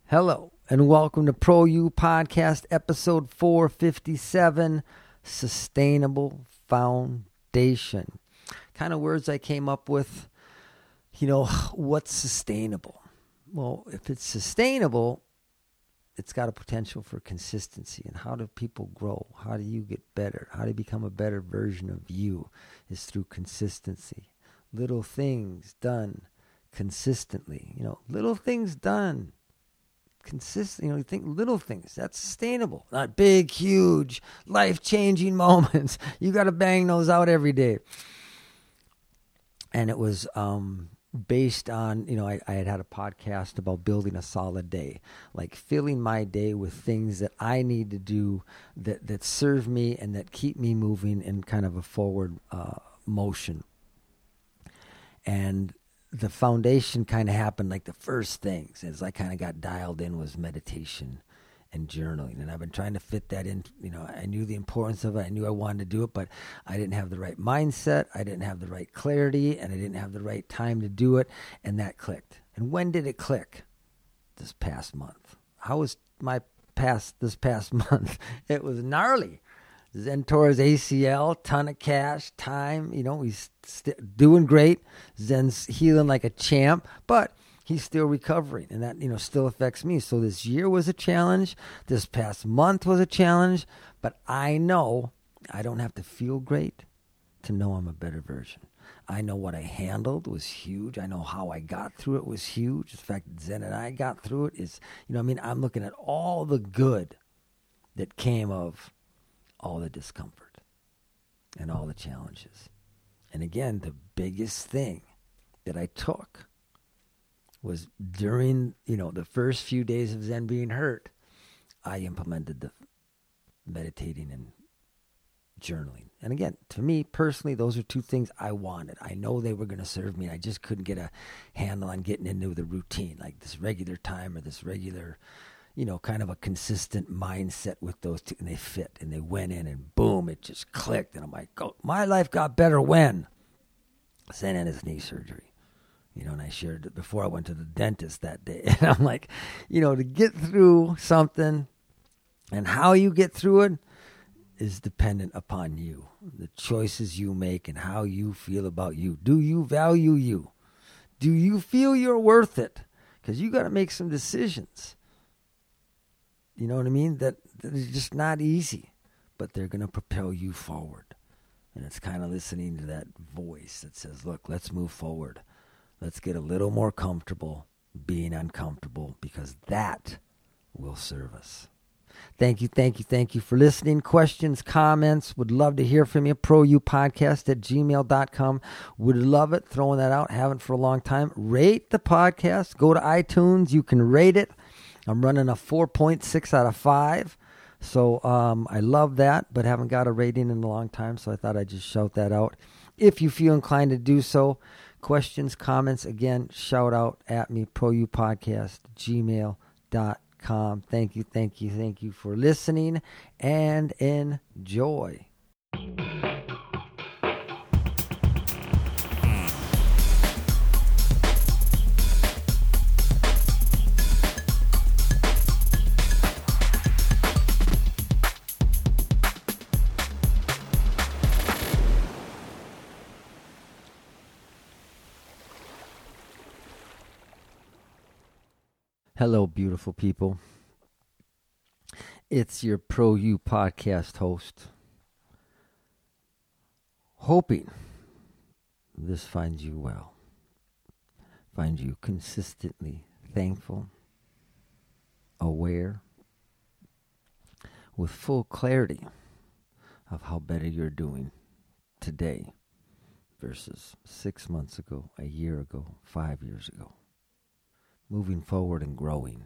Hello, and welcome to Pro U Podcast, episode 457, Sustainable Foundation. Kind of words I came up with, what's sustainable? Well, if it's sustainable, it's got a potential for consistency. And how do people grow? How do you get better? How do you become a better version of you? Is through consistency. Little things done consistently. Little things done consistent. You think little things, that's sustainable. Not big, huge, life-changing moments. You got to bang those out every day. And it was based on, I had a podcast about building a solid day, like filling my day with things that I need to do that serve me and that keep me moving in kind of a forward motion. And the foundation kind of happened, like the first things as I kind of got dialed in was meditation and journaling. And I've been trying to fit that in. I knew the importance of it. I knew I wanted to do it, but I didn't have the right mindset. I didn't have the right clarity, and I didn't have the right time to do it. And that clicked. And when did it click? This past month. How was this past month? It was gnarly. Zen tore his ACL, ton of cash, time, he's doing great. Zen's healing like a champ, but he's still recovering, and that, still affects me. So this year was a challenge. This past month was a challenge, but I know I don't have to feel great to know I'm a better version. I know what I handled was huge. I know how I got through it was huge. The fact that Zen and I got through it is, I'm looking at all the good that came of all the discomfort and all the challenges. And again, the biggest thing that I took was during, the first few days of Zen being hurt, I implemented the meditating and journaling. And again, to me personally, those are two things I wanted. I know they were going to serve me. I just couldn't get a handle on getting into the routine, like this regular time or this regular kind of a consistent mindset with those two, and they fit, and they went in, and boom, it just clicked, and I'm like, oh, my life got better when Zen had his knee surgery, and I shared it before I went to the dentist that day, and I'm like, to get through something, and how you get through it is dependent upon you, the choices you make, and how you feel about you. Do you value you? Do you feel you're worth it? Because you got to make some decisions. You know what I mean? That is just not easy, but they're going to propel you forward. And it's kind of listening to that voice that says, look, let's move forward. Let's get a little more comfortable being uncomfortable, because that will serve us. Thank you for listening. Questions, comments, would love to hear from you. proupodcast@gmail.com. Would love it. Throwing that out. Haven't for a long time. Rate the podcast. Go to iTunes. You can rate it. I'm running a 4.6 out of 5. So I love that, but haven't got a rating in a long time, so I thought I'd just shout that out. If you feel inclined to do so, questions, comments, again, shout out at me, proupodcast@gmail.com. Thank you for listening, and enjoy. Hello, beautiful people. It's your Pro U podcast host, hoping this finds you well, finds you consistently thankful, aware, with full clarity of how better you're doing today versus 6 months ago, a year ago, 5 years ago. Moving forward and growing.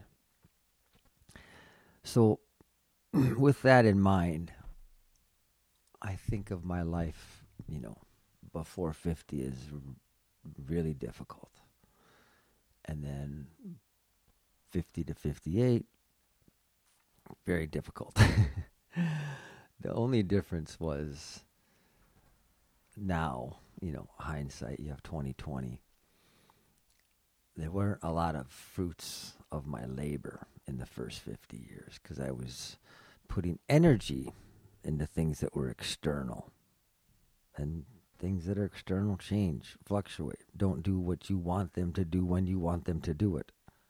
So, with that in mind, I think of my life, before 50 is really difficult. And then 50 to 58, very difficult. The only difference was now, hindsight, you have 2020. There weren't a lot of fruits of my labor in the first 50 years because I was putting energy into things that were external. And things that are external change, fluctuate, don't do what you want them to do when you want them to do it.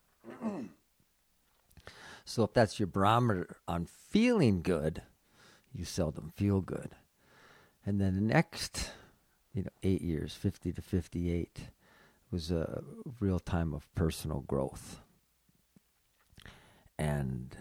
So if that's your barometer on feeling good, you seldom feel good. And then the next, 8 years, 50 to 58, was a real time of personal growth. And,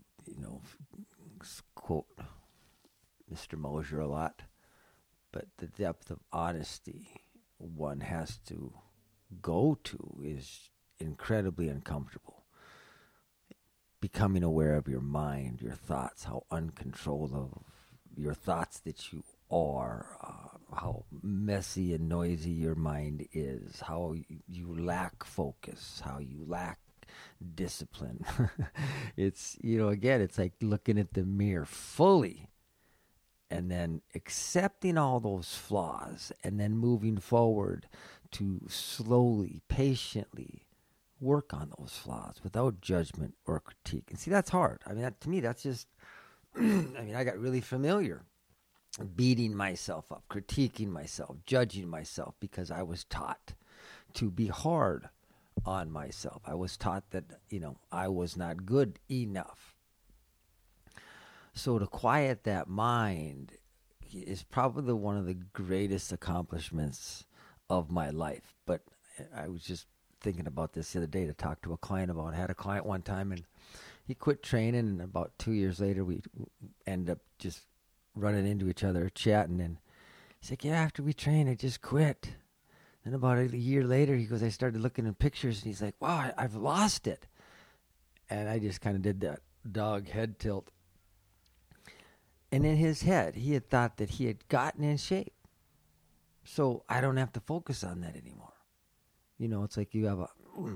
quote Mr. Mosier a lot, but the depth of honesty one has to go to is incredibly uncomfortable. Becoming aware of your mind, your thoughts, how uncontrollable your thoughts that you are, how messy and noisy your mind is, how you lack focus, how you lack discipline. It's, again, it's like looking at the mirror fully and then accepting all those flaws and then moving forward to slowly, patiently work on those flaws without judgment or critique. And see, that's hard. I mean, to me, that's just, I got really familiar beating myself up, critiquing myself, judging myself because I was taught to be hard on myself. I was taught that, I was not good enough. So to quiet that mind is probably one of the greatest accomplishments of my life. But I was just thinking about this the other day to talk to a client about. I had a client one time and he quit training, and about 2 years later we ended up just running into each other, chatting, and he's like, yeah, after we trained, I just quit. And about a year later, he goes, I started looking at pictures, and he's like, wow, I've lost it. And I just kind of did that dog head tilt. And in his head, he had thought that he had gotten in shape. So I don't have to focus on that anymore. It's like you have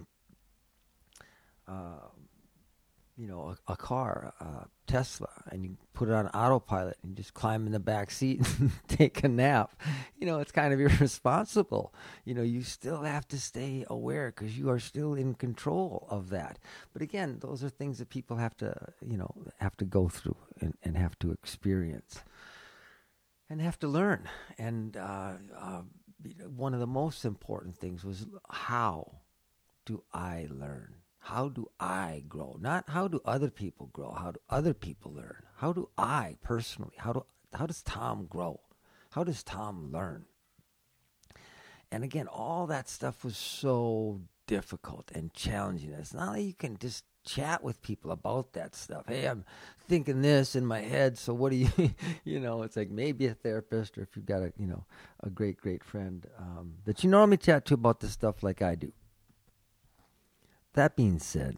a car, Tesla, and you put it on autopilot and you just climb in the back seat and take a nap. It's kind of irresponsible. You still have to stay aware because you are still in control of that. But again, those are things that people have to go through and have to experience and have to learn. And one of the most important things was, how do I learn? How do I grow? Not how do other people grow? How do other people learn? How do I personally? How does Tom grow? How does Tom learn? And again, all that stuff was so difficult and challenging. It's not like you can just chat with people about that stuff. Hey, I'm thinking this in my head, so what do you, it's like maybe a therapist, or if you've got a great, great friend that you normally chat to about this stuff like I do. That being said,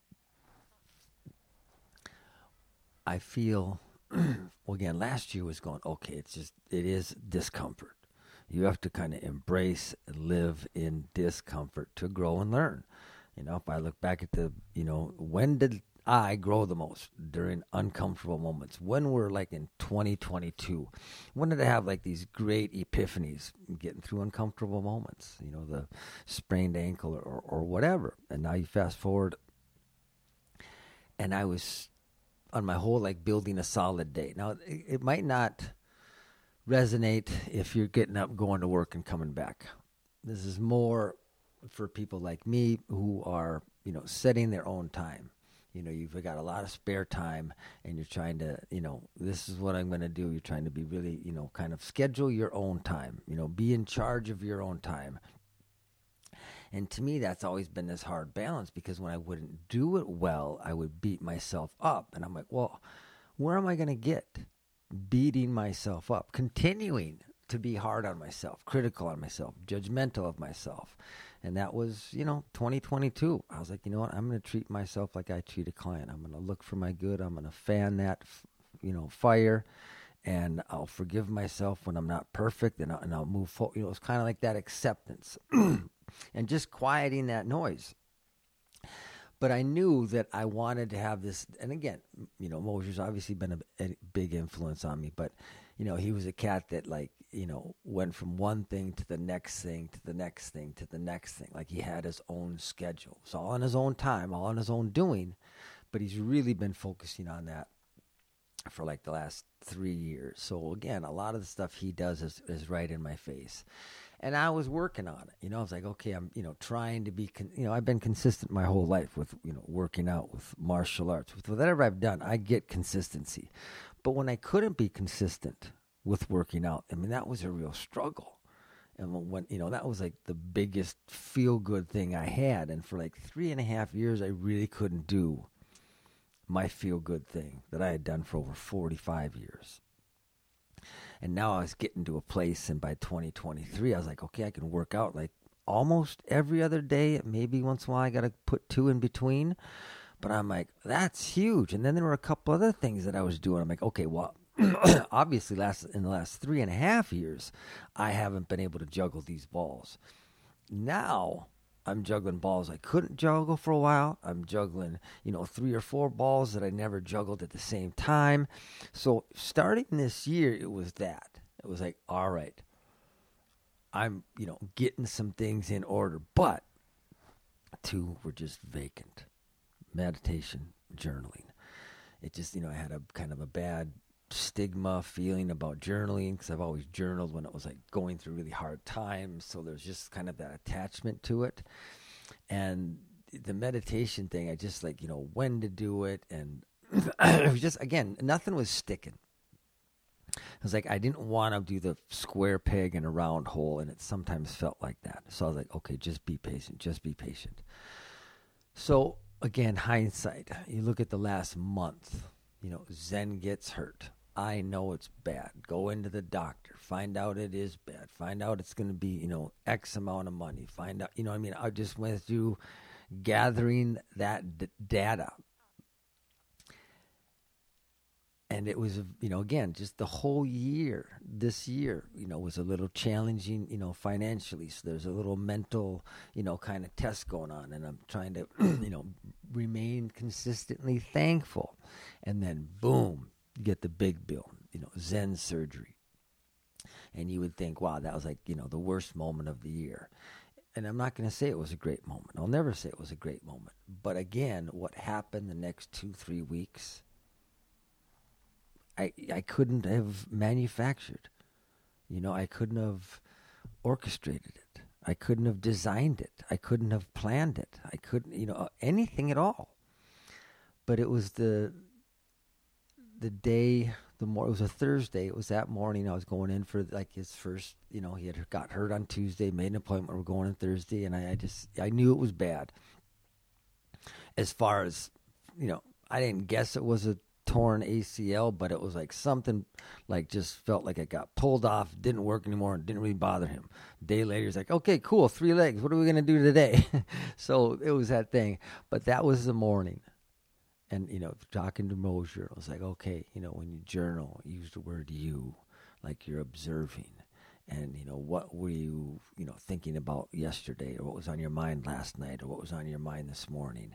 I feel, well, again, last year was going, okay, it is discomfort. You have to kind of embrace and live in discomfort to grow and learn. If I look back at when did I grow the most? During uncomfortable moments. When we're like in 2022, when did I have like these great epiphanies getting through uncomfortable moments? The sprained ankle or whatever. And now you fast forward, and I was on my whole like building a solid day. Now it might not resonate if you're getting up, going to work, and coming back. This is more for people like me who are, setting their own time. You've got a lot of spare time, and you're trying to, this is what I'm going to do. You're trying to be really, kind of schedule your own time, be in charge of your own time. And to me, that's always been this hard balance, because when I wouldn't do it well, I would beat myself up. And I'm like, well, where am I going to get beating myself up, continuing to be hard on myself, critical on myself, judgmental of myself? And that was, 2022. I was like, you know what? I'm going to treat myself like I treat a client. I'm going to look for my good. I'm going to fan that, fire, and I'll forgive myself when I'm not perfect, and I'll move forward. It's kind of like that acceptance and just quieting that noise. But I knew that I wanted to have this. And again, Mosier's obviously been a big influence on me. But, he was a cat that, like, went from one thing to the next thing to the next thing to the next thing. Like, he had his own schedule. It's all on his own time, all on his own doing. But he's really been focusing on that for like the last 3 years. So again, a lot of the stuff he does is right in my face. And I was working on it. I was like, okay, I'm, trying to be, I've been consistent my whole life with, working out, with martial arts, with whatever I've done, I get consistency. But when I couldn't be consistent with working out, I mean, that was a real struggle. And when, that was like the biggest feel good thing I had. And for like 3.5 years, I really couldn't do my feel good thing that I had done for over 45 years. And now I was getting to a place, and by 2023, I was like, okay, I can work out like almost every other day. Maybe once in a while I got to put 2 in between. But I'm like, that's huge. And then there were a couple other things that I was doing. I'm like, okay, well, obviously in the last 3.5 years, I haven't been able to juggle these balls. Now I'm juggling balls I couldn't juggle for a while. I'm juggling, 3 or 4 balls that I never juggled at the same time. So starting this year, it was that. It was like, all right, I'm, getting some things in order. But 2 were just vacant. Meditation, journaling. It just, I had a kind of a bad stigma feeling about journaling because I've always journaled when it was like going through really hard times. So there's just kind of that attachment to it. And the meditation thing, I just like, when to do it. And it was just, again, nothing was sticking. I was like, I didn't want to do the square peg in a round hole. And it sometimes felt like that. So I was like, okay, just be patient. Just be patient. So again, hindsight, you look at the last month, Zen gets hurt. I know it's bad. Go into the doctor. Find out it is bad. Find out it's going to be, X amount of money. Find out, I just went through gathering that data. And it was, again, just the whole year, this year, was a little challenging, financially. So there's a little mental, kind of test going on. And I'm trying to, remain consistently thankful. And then, boom, you get the big bill, Zen surgery. And you would think, wow, that was like, the worst moment of the year. And I'm not going to say it was a great moment. I'll never say it was a great moment. But again, what happened the next 2-3 weeks, I couldn't have manufactured. I couldn't have orchestrated it. I couldn't have designed it. I couldn't have planned it. I couldn't, anything at all. But it was the day, it was a Thursday. It was that morning I was going in for like his first, he had got hurt on Tuesday, made an appointment. We're going on Thursday. And I knew it was bad. As far as, I didn't guess it was a torn ACL, but it was like something like just felt like it got pulled off, didn't work anymore, and didn't really bother him. A day later, he's like, okay, cool, 3 legs. What are we going to do today? So it was that thing. But that was the morning. And, talking to Mosier, I was like, okay, when you journal, use the word you, like you're observing. And, what were you, thinking about yesterday, or what was on your mind last night, or what was on your mind this morning?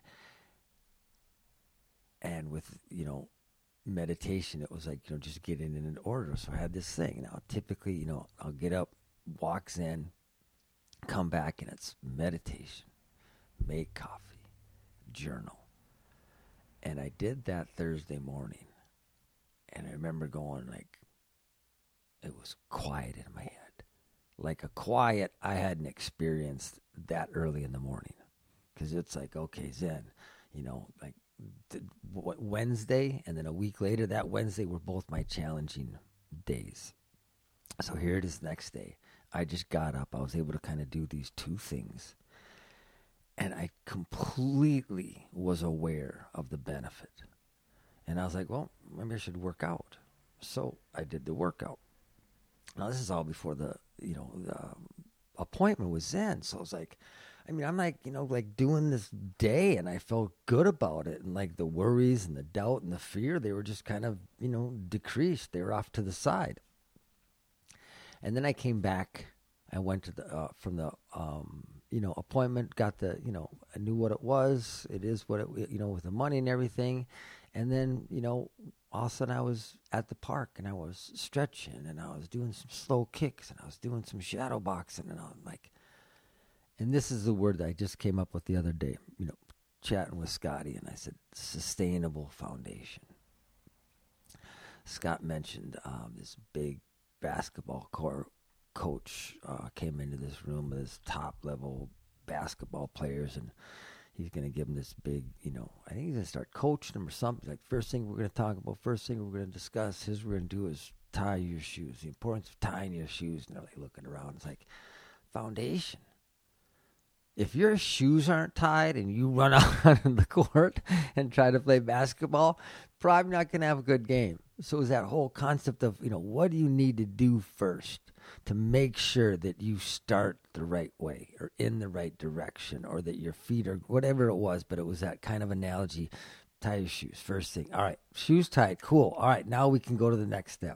And with, meditation, it was like, just getting in an order. So I had this thing. Now, typically, I'll get up, walk Zen, come back, and it's meditation, make coffee, journal. And I did that Thursday morning. And I remember going like, it was quiet in my head. Like a quiet I hadn't experienced that early in the morning. Because it's like, okay, Zen, like, Wednesday and then a week later, that Wednesday were both my challenging days. So here it is next day. I just got up. I was able to kind of do these 2 things. And I completely was aware of the benefit. And I was like, well, maybe I should work out. So I did the workout. Now this is all before the appointment with Zen. So I was like, I'm like, like doing this day, and I felt good about it. And like the worries and the doubt and the fear, they were just kind of, decreased. They were off to the side. And then I came back. I went to from the appointment, got I knew what it was. It is what it, with the money and everything. And then, all of a sudden I was at the park and I was stretching and I was doing some slow kicks and I was doing some shadow boxing and I'm like, and this is the word that I just came up with the other day, chatting with Scotty, and I said, sustainable foundation. Scott mentioned this big basketball coach came into this room with his top-level basketball players, and he's going to give them this big, I think he's going to start coaching them or something. Like, first thing we're going to talk about, first thing we're going to discuss, we're going to do is tie your shoes, the importance of tying your shoes. And they're like looking around. It's like, foundation. If your shoes aren't tied and you run out on the court and try to play basketball, probably not going to have a good game. So it's that whole concept of, what do you need to do first to make sure that you start the right way or in the right direction, or that your feet are whatever it was, but it was that kind of analogy. Tie your shoes, first thing. All right, shoes tied, cool. All right, now we can go to the next step.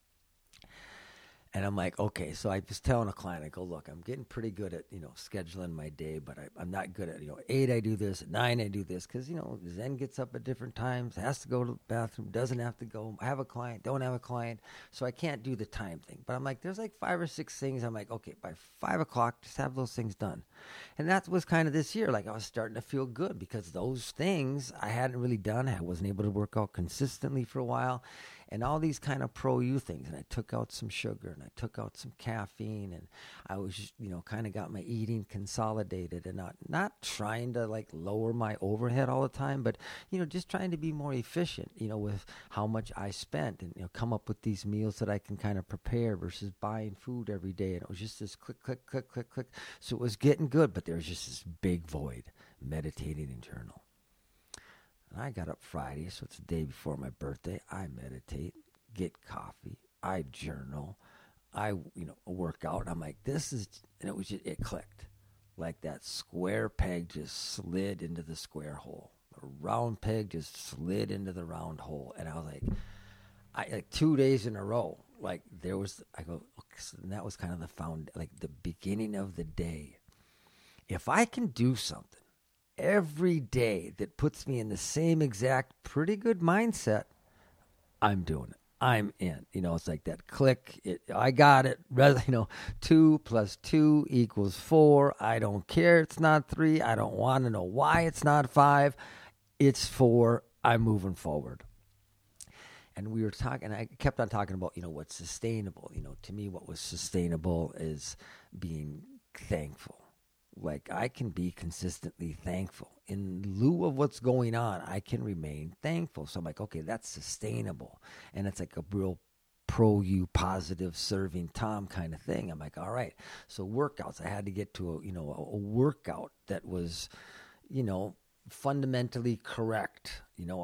And I'm like, okay, so I was telling a client, I go, look, I'm getting pretty good at, scheduling my day, but I'm not good at, 8 I do this, at 9 I do this, because, Zen gets up at different times, has to go to the bathroom, doesn't have to go. I have a client, don't have a client, so I can't do the time thing. But I'm like, there's like 5 or 6 things. I'm like, okay, by 5 o'clock, just have those things done. And that was kind of this year. Like, I was starting to feel good because those things I hadn't really done. I wasn't able to work out consistently for a while. And all these kind of pro-you things. And I took out some sugar and I took out some caffeine. And I was, kind of got my eating consolidated and not trying to like lower my overhead all the time, but, just trying to be more efficient, with how much I spent and, come up with these meals that I can kind of prepare versus buying food every day. And it was just this click, click, click, click, click. So it was getting good, but there was just this big void, meditating and journal. I got up Friday, so it's the day before my birthday. I meditate, get coffee, I journal, I work out. I'm like, this is, and it clicked. Like that square peg just slid into the square hole. The round peg just slid into the round hole. And I was like 2 days in a row, like there was, I go, okay, so that was kind of the beginning of the day. If I can do something every day that puts me in the same exact pretty good mindset, I'm doing it. I'm in. It's like that click. I got it. 2 + 2 = 4. I don't care. It's not 3. I don't want to know why it's not 5. It's 4. I'm moving forward. And we were talking, I kept on talking about, what's sustainable. To me, what was sustainable is being thankful. Like, I can be consistently thankful. In lieu of what's going on, I can remain thankful. So I'm like, okay, that's sustainable. And it's like a real pro-you, positive, serving Tom kind of thing. I'm like, all right. So workouts, I had to get to a workout that was, fundamentally correct.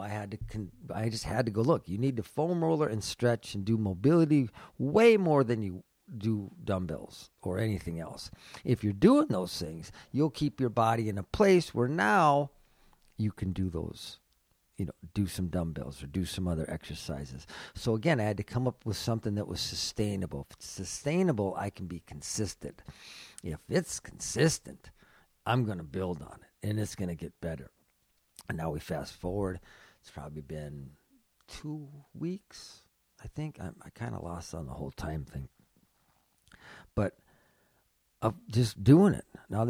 I just had to go, look, you need to foam roller and stretch and do mobility way more than you do dumbbells or anything else. If you're doing those things, you'll keep your body in a place where now you can do those, do some dumbbells or do some other exercises. So again, I had to come up with something that was sustainable. If it's sustainable, I can be consistent. If it's consistent, I'm going to build on it and it's going to get better. And now we fast forward. It's probably been 2 weeks, I think. I kind of lost on the whole time thing. But of just doing it. Now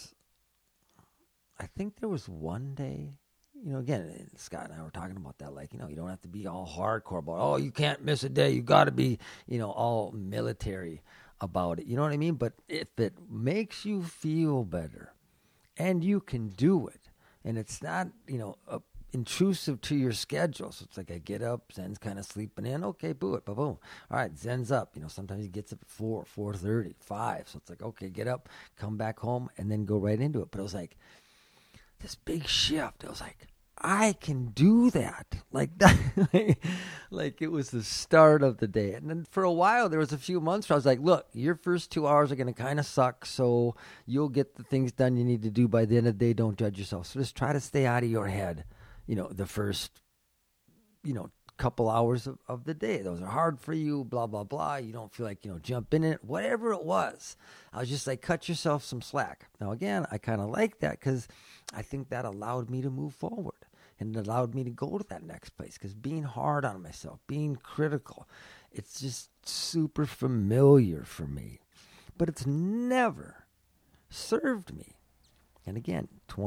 I think there was one day, again, Scott and I were talking about that, like, you don't have to be all hardcore about, you can't miss a day. You got to be, all military about it. You know what I mean? But if it makes you feel better and you can do it and it's not, intrusive to your schedule. So it's like I get up, Zen's kind of sleeping in. Okay, boom. All right, Zen's up. Sometimes he gets up at 4, 4:30, 5. So it's like, okay, get up, come back home, and then go right into it. But it was like this big shift. It was like, I can do that. Like that. Like it was the start of the day. And then for a while, there was a few months where I was like, look, your first 2 hours are going to kind of suck. So you'll get the things done you need to do by the end of the day. Don't judge yourself. So just try to stay out of your head. The first, couple hours of the day. Those are hard for you, blah, blah, blah. You don't feel like, jump in it, whatever it was. I was just like, cut yourself some slack. Now, again, I kind of like that because I think that allowed me to move forward. And it allowed me to go to that next place because being hard on myself, being critical, it's just super familiar for me. But it's never served me. And again,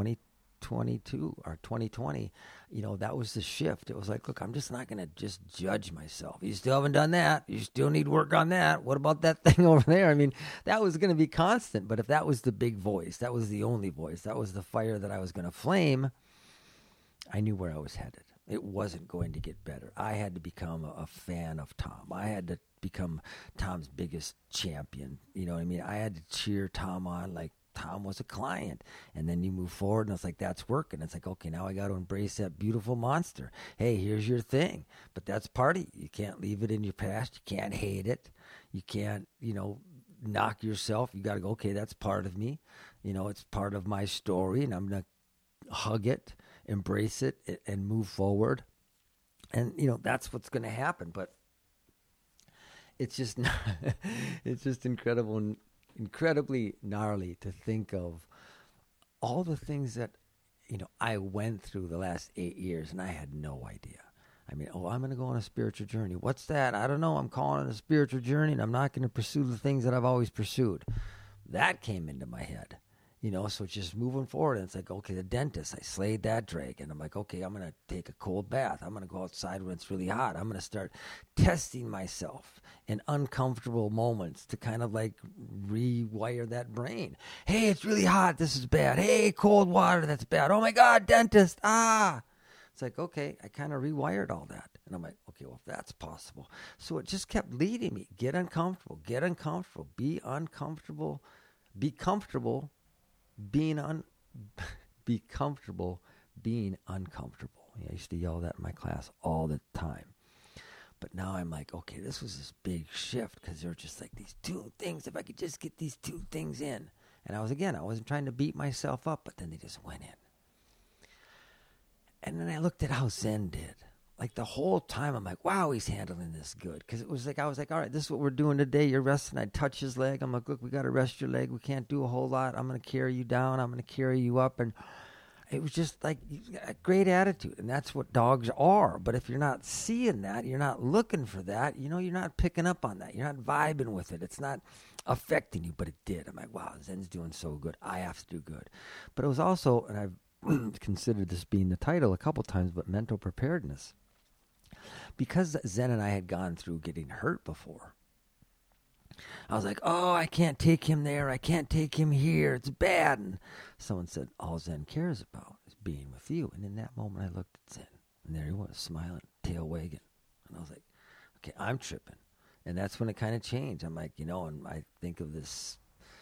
2022 or 2020, that was the shift. It was like, look, I'm just not going to just judge myself. You still haven't done that. You still need work on that. What about that thing over there? I mean, that was going to be constant. But if that was the big voice, that was the only voice, that was the fire that I was going to flame, I knew where I was headed. It wasn't going to get better. I had to become a fan of Tom. I had to become Tom's biggest champion. You know what I mean? I had to cheer Tom on like Tom was a client. And then you move forward and it's like, that's working. It's like, okay, now I got to embrace that beautiful monster. Hey, here's your thing. But that's part of you. You can't leave it in your past. You can't hate it. You can't, knock yourself. You got to go, okay, that's part of me. It's part of my story and I'm going to hug it, embrace it, and move forward. And, that's what's going to happen. But it's just, it's just incredible, incredibly gnarly to think of all the things that, I went through the last 8 years and I had no idea. I mean, I'm going to go on a spiritual journey. What's that? I don't know. I'm calling it a spiritual journey and I'm not going to pursue the things that I've always pursued. That came into my head. So it's just moving forward. And it's like, okay, the dentist, I slayed that dragon. I'm like, okay, I'm going to take a cold bath. I'm going to go outside when it's really hot. I'm going to start testing myself in uncomfortable moments to kind of like rewire that brain. Hey, it's really hot. This is bad. Hey, cold water. That's bad. Oh my God, dentist. It's like, okay, I kind of rewired all that. And I'm like, okay, well, if that's possible. So it just kept leading me. Get uncomfortable. Get uncomfortable. Be uncomfortable. Be comfortable. Be comfortable being uncomfortable. I used to yell that in my class all the time. But now I'm like, okay, this was this big shift because there were just like these two things. If I could just get these two things in. And I wasn't trying to beat myself up, but then they just went in. And then I looked at how Zen did. Like the whole time, I'm like, wow, he's handling this good. Because it was like, I was like, all right, this is what we're doing today. You're resting. I'd touch his leg. I'm like, look, we got to rest your leg. We can't do a whole lot. I'm going to carry you down. I'm going to carry you up. And it was just like a great attitude. And that's what dogs are. But if you're not seeing that, you're not looking for that, you're not picking up on that. You're not vibing with it. It's not affecting you, but it did. I'm like, wow, Zen's doing so good. I have to do good. But it was also, and I've considered this being the title a couple times, but mental preparedness. Because Zen and I had gone through getting hurt before, I was like, oh, I can't take him there. I can't take him here. It's bad. And someone said, all Zen cares about is being with you. And in that moment, I looked at Zen, and there he was, smiling, tail wagging. And I was like, okay, I'm tripping. And that's when it kind of changed. I'm like, and I think of this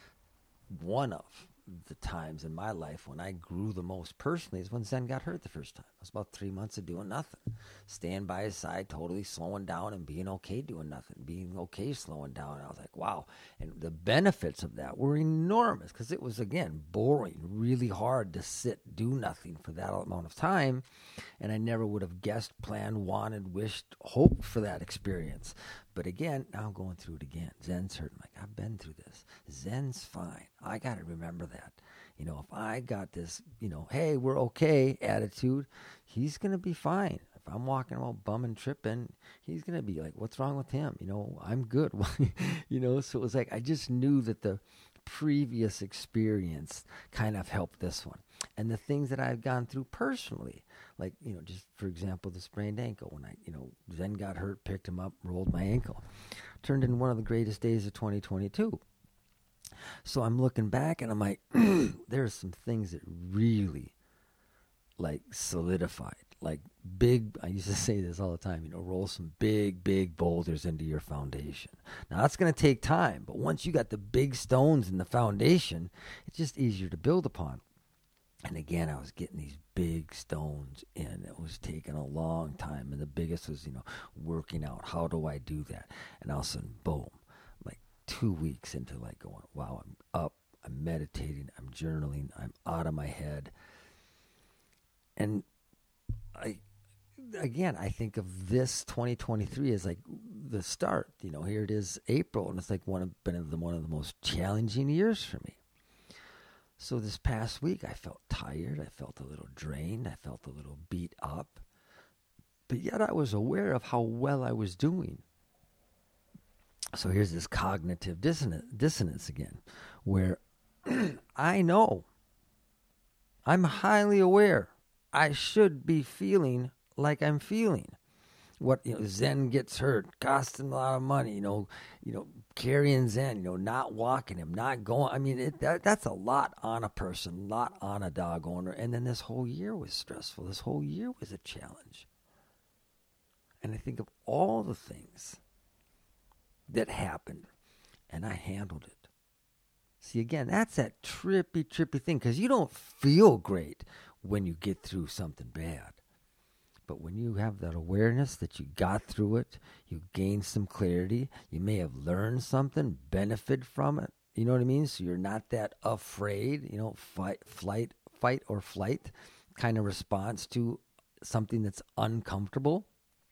one of the times in my life when I grew the most personally is when Zen got hurt the first time. It was about 3 months of doing nothing. Staying by his side, totally slowing down and being okay doing nothing. Being okay slowing down. And I was like, wow. And the benefits of that were enormous because it was, again, boring, really hard to sit, do nothing for that amount of time. And I never would have guessed, planned, wanted, wished, hoped for that experience. But again, now I'm going through it again. Zen's hurt. I'm like, I've been through this. Zen's fine. I got to remember that. If I got this, hey, we're okay attitude, he's going to be fine. If I'm walking around bumming, tripping, he's going to be like, what's wrong with him? I'm good. So it was like, I just knew that the previous experience kind of helped this one. And the things that I've gone through personally, like, just for example, the sprained ankle, when I, Zen got hurt, picked him up, rolled my ankle, turned into one of the greatest days of 2022. So I'm looking back and I'm like, there's some things that really like solidified, like big, I used to say this all the time, roll some big, big boulders into your foundation. Now that's going to take time, but once you got the big stones in the foundation, it's just easier to build upon. And again, I was getting these big stones in. It was taking a long time. And the biggest was, working out. How do I do that? And all of a sudden, boom, like 2 weeks into like going, wow, I'm up, I'm meditating, I'm journaling, I'm out of my head. And again, I think of this 2023 as like the start. Here it is, April, and it's like one of the most challenging years for me. So this past week, I felt tired. I felt a little drained. I felt a little beat up. But yet I was aware of how well I was doing. So here's this cognitive dissonance again, where I know, I'm highly aware, I should be feeling like I'm feeling. What, Zen gets hurt, costing a lot of money, carrying Zen, not walking him, not going. I mean, that's a lot on a person, a lot on a dog owner. And then this whole year was stressful. This whole year was a challenge. And I think of all the things that happened, and I handled it. See, again, that's that trippy thing, because you don't feel great when you get through something bad. But when you have that awareness that you got through it, you gain some clarity, you may have learned something, benefit from it. You know what I mean? So you're not that afraid, fight or flight kind of response to something that's uncomfortable.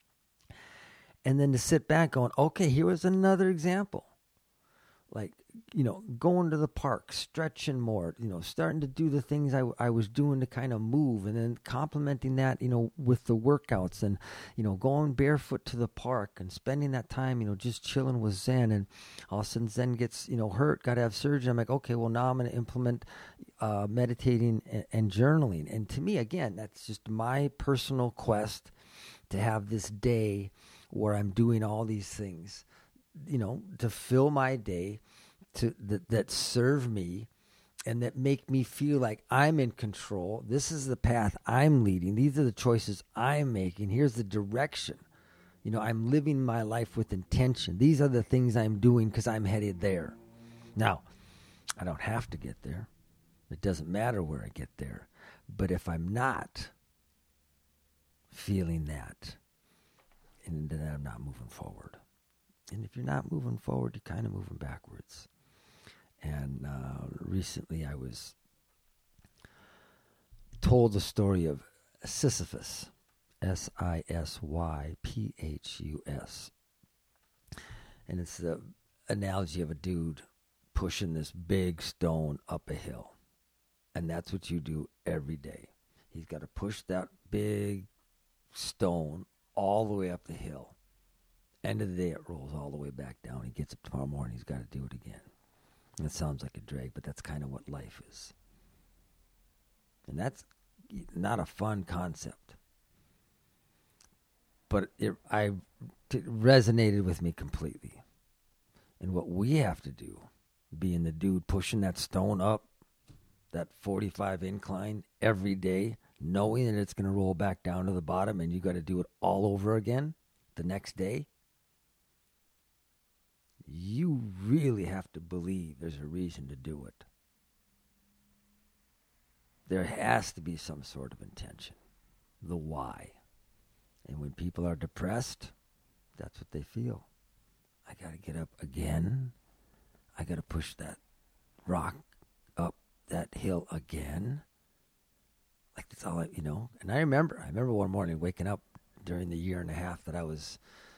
And then to sit back going, okay, here was another example. Like, going to the park, stretching more, starting to do the things I was doing to kind of move, and then complementing that, with the workouts, and, going barefoot to the park and spending that time, just chilling with Zen. And all of a sudden Zen gets, hurt, got to have surgery. I'm like, okay, well, now I'm going to implement meditating and journaling. And to me, again, that's just my personal quest to have this day where I'm doing all these things, to fill my day, that serve me and that make me feel like I'm in control. This is the path I'm leading. These are the choices I'm making. Here's the direction. I'm living my life with intention. These are the things I'm doing because I'm headed there. Now, I don't have to get there. It doesn't matter where I get there. But if I'm not feeling that, and then I'm not moving forward. And if you're not moving forward, you're kind of moving backwards. And recently I was told the story of Sisyphus, Sisyphus. And it's the analogy of a dude pushing this big stone up a hill. And that's what you do every day. He's got to push that big stone all the way up the hill. End of the day, it rolls all the way back down. He gets up tomorrow morning, he's got to do it again. And it sounds like a drag, but that's kind of what life is. And that's not a fun concept. But it resonated with me completely. And what we have to do, being the dude pushing that stone up, that 45 incline every day, knowing that it's going to roll back down to the bottom and you got to do it all over again the next day, you really have to believe there's a reason to do it. There has to be some sort of intention, the why. And when people are depressed, that's what they feel. I got to get up again. I got to push that rock up that hill again. Like that's all And I remember one morning waking up during the year and a half that I was,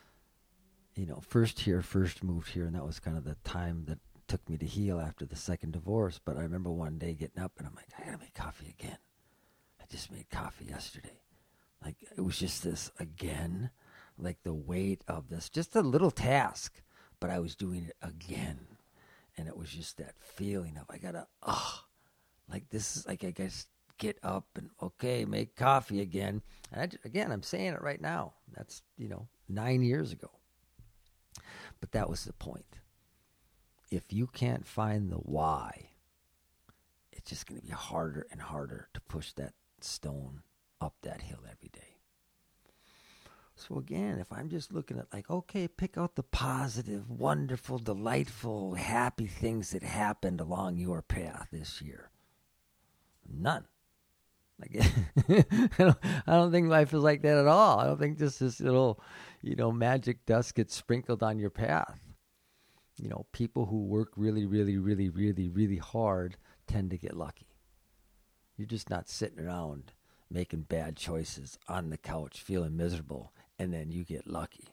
first moved here, and that was kind of the time that took me to heal after the second divorce. But I remember one day getting up and I'm like, I gotta make coffee again. I just made coffee yesterday. Like it was just this again, like the weight of this, just a little task, but I was doing it again. And it was just that feeling of I gotta, like this is like I guess get up and okay, make coffee again. And I'm saying it right now. That's 9 years ago. But that was the point. If you can't find the why, it's just going to be harder and harder to push that stone up that hill every day. So again, if I'm just looking at like, okay, pick out the positive, wonderful, delightful, happy things that happened along your path this year. None. Like, I don't think life is like that at all. I don't think just this little, magic dust gets sprinkled on your path. People who work really, really, really, really, really hard tend to get lucky. You're just not sitting around making bad choices on the couch, feeling miserable, and then you get lucky.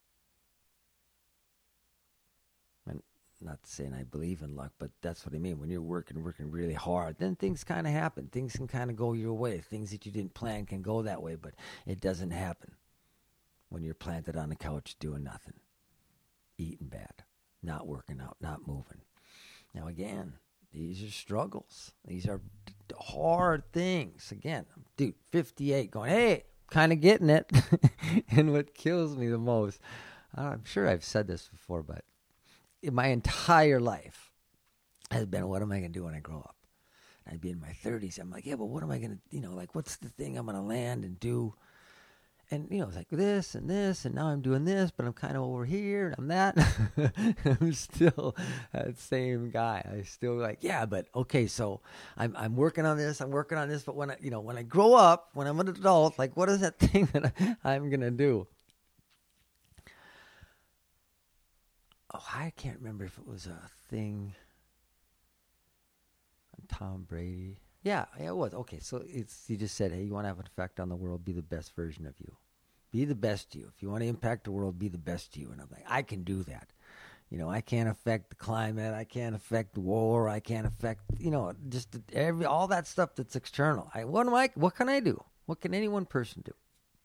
And not saying I believe in luck, but that's what I mean. When you're working really hard, then things kind of happen. Things can kind of go your way. Things that you didn't plan can go that way, but it doesn't happen when you're planted on the couch doing nothing, eating bad, not working out, not moving. Now, again, these are struggles. These are hard things. Again, dude, 58 going, hey, kind of getting it. And what kills me the most, I'm sure I've said this before, but in my entire life has been, what am I going to do when I grow up? I'd be in my 30s. I'm like, yeah, but what am I going to, like, what's the thing I'm going to land and do? And, it's like this, and now I'm doing this, but I'm kind of over here, and I'm that. I'm still that same guy. I still like, yeah, but okay, so I'm working on this, but when I grow up, when I'm an adult, like, what is that thing that I'm going to do? Oh, I can't remember if it was a thing on Tom Brady. Yeah, it was. Okay, so he just said, hey, you want to have an effect on the world, be the best version of you. Be the best you. If you want to impact the world, be the best you. And I'm like, I can do that. I can't affect the climate. I can't affect war. I can't affect, just all that stuff that's external. What can I do? What can any one person do?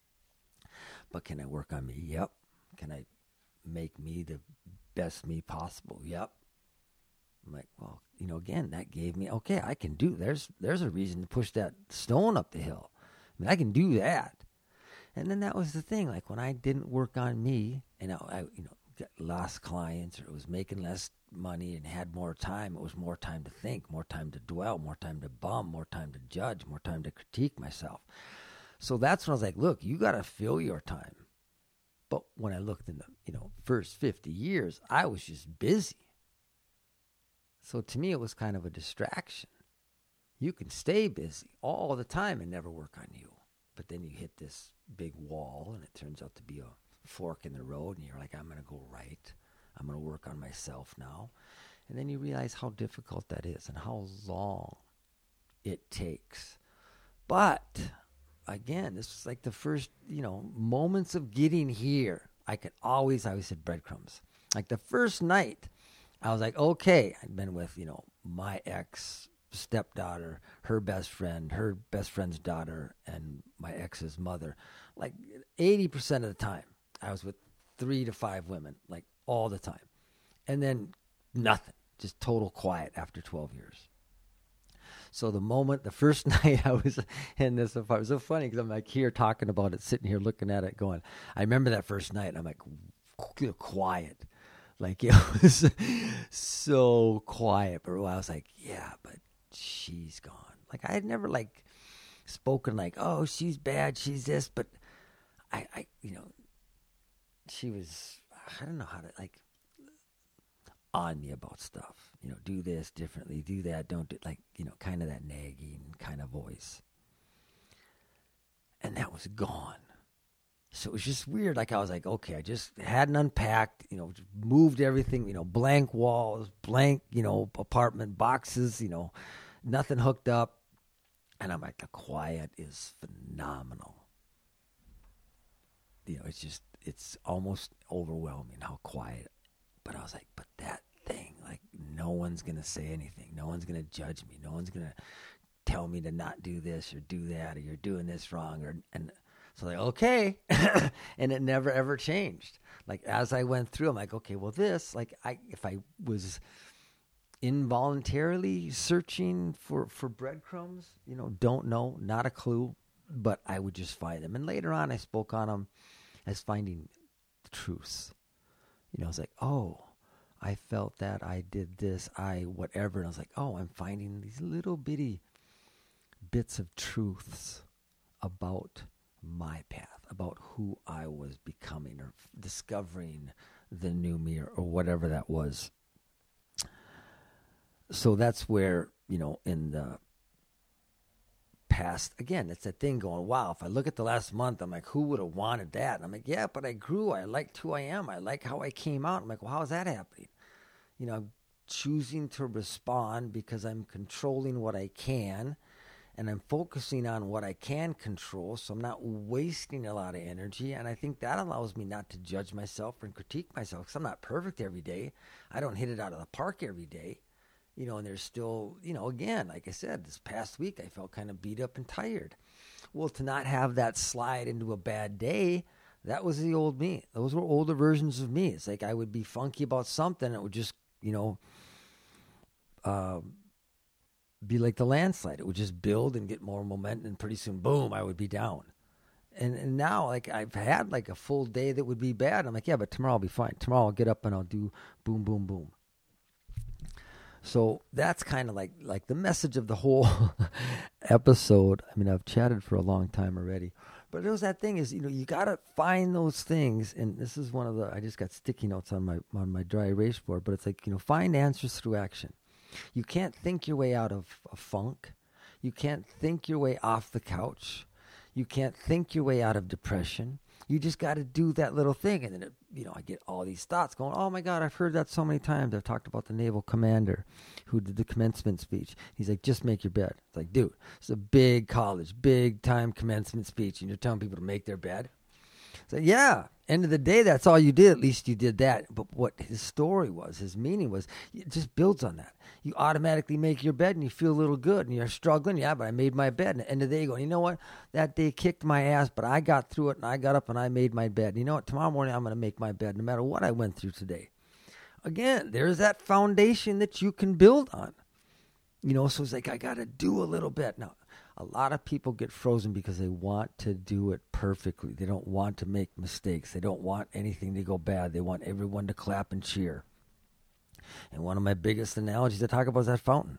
But can I work on me? Yep. Can I make me the best me possible? Yep. I'm like, well, again, that gave me, okay, I can do, there's a reason to push that stone up the hill. I mean, I can do that. And then that was the thing, like when I didn't work on me and I lost clients or was making less money and had more time, it was more time to think, more time to dwell, more time to bum, more time to judge, more time to critique myself. So that's when I was like, look, you got to fill your time. But when I looked in the, first 50 years, I was just busy. So to me, it was kind of a distraction. You can stay busy all the time and never work on you. But then you hit this big wall, and it turns out to be a fork in the road, and you're like, I'm going to go right. I'm going to work on myself now. And then you realize how difficult that is and how long it takes. But, again, this was like the first, moments of getting here. I always said breadcrumbs. Like the first night, I was like, okay, I'd been with, my ex stepdaughter, her best friend's daughter, and my ex's mother. Like 80% of the time, I was with 3 to 5 women, like all the time. And then nothing, just total quiet after 12 years. So the first night I was in this apartment, it was so funny because I'm like here talking about it, sitting here looking at it going, I remember that first night, and I'm like, quiet. Like it was so quiet, but I was like, yeah, but she's gone. Like I had never spoken like, oh, she's bad, she's this, but I she was, I don't know how to on me about stuff, do this differently, do that, don't do, kind of that nagging kind of voice. And that was gone. So it was just weird. Like I was like, okay, I just hadn't unpacked, moved everything, blank walls, blank, apartment boxes, nothing hooked up. And I'm like, the quiet is phenomenal. It's almost overwhelming how quiet. But I was like, but that thing, no one's going to say anything. No one's going to judge me. No one's going to tell me to not do this or do that, or you're doing this wrong. And so okay. And it never, ever changed. Like as I went through, I'm like, okay, well this, if I was involuntarily searching for breadcrumbs, don't know, not a clue, but I would just find them. And later on, I spoke on them as finding the truths. I was like, oh, I felt that, I did this, whatever. And I was like, oh, I'm finding these little bitty bits of truths about my path, about who I was becoming or discovering the new me or whatever that was. So that's where, in the past, again, it's that thing going, wow, if I look at the last month, I'm like, who would have wanted that? And I'm like, yeah, but I grew. I liked who I am. I like how I came out. I'm like, well, how is that happening? I'm choosing to respond because I'm controlling what I can and I'm focusing on what I can control, so I'm not wasting a lot of energy. And I think that allows me not to judge myself and critique myself, because I'm not perfect every day. I don't hit it out of the park every day, and there's still, again, like I said, this past week I felt kind of beat up and tired. Well, to not have that slide into a bad day, that was the old me. Those were older versions of me. It's like I would be funky about something, and it would just, be like the landslide. It would just build and get more momentum, and pretty soon, boom, I would be down. And now, like, I've had like a full day that would be bad. I'm like, yeah, but tomorrow I'll be fine. Tomorrow I'll get up and I'll do boom, boom, boom. So that's kind of like the message of the whole episode. I mean, I've chatted for a long time already. But it was that thing is, you got to find those things. And this is one of I just got sticky notes on my dry erase board. But it's like, find answers through action. You can't think your way out of a funk. You can't think your way off the couch. You can't think your way out of depression. You just got to do that little thing. And then, I get all these thoughts going, oh, my God, I've heard that so many times. I've talked about the naval commander who did the commencement speech. He's like, just make your bed. It's like, dude, it's a big college, big time commencement speech, and you're telling people to make their bed? So, yeah, end of the day, that's all you did. At least you did that. But what his story was, his meaning was, it just builds on that. You automatically make your bed and you feel a little good and you're struggling. Yeah, but I made my bed. And at the end of the day, you go, you know what? That day kicked my ass, but I got through it and I got up and I made my bed. You know what? Tomorrow morning, I'm going to make my bed no matter what I went through today. Again, there's that foundation that you can build on. So it's like, I got to do a little bit. Now, a lot of people get frozen because they want to do it perfectly. They don't want to make mistakes. They don't want anything to go bad. They want everyone to clap and cheer. And one of my biggest analogies I talk about is that fountain.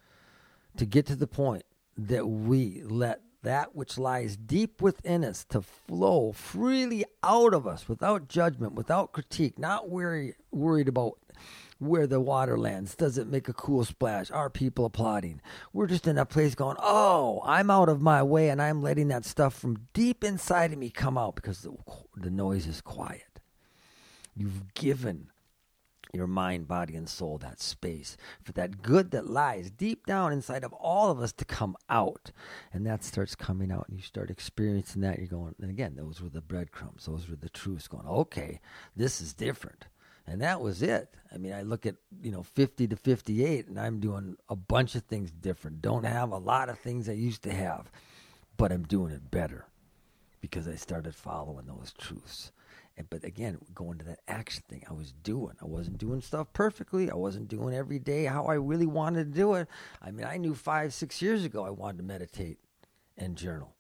To get to the point that we let that which lies deep within us to flow freely out of us without judgment, without critique, not worried about where the water lands. Does it make a cool splash? Are people applauding? We're just in that place going, oh, I'm out of my way, and I'm letting that stuff from deep inside of me come out because the noise is quiet. You've given your mind, body, and soul that space for that good that lies deep down inside of all of us to come out. And that starts coming out, and you start experiencing that. You're going, and again, those were the breadcrumbs. Those were the truths going, okay, this is different. And that was it. I mean, I look at, 50 to 58, and I'm doing a bunch of things different. Don't have a lot of things I used to have, but I'm doing it better because I started following those truths. But again, going to that action thing I wasn't doing stuff perfectly. I wasn't doing every day how I really wanted to do it. I mean, I knew 5-6 years ago I wanted to meditate and journal.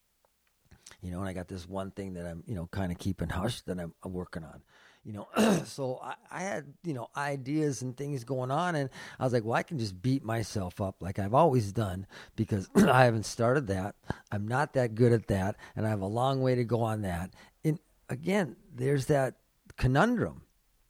And I got this one thing that I'm, kind of keeping hush that I'm working on. So I had, ideas and things going on, and I was like, well, I can just beat myself up like I've always done because I haven't started that. I'm not that good at that, and I have a long way to go on that. And again, there's that conundrum.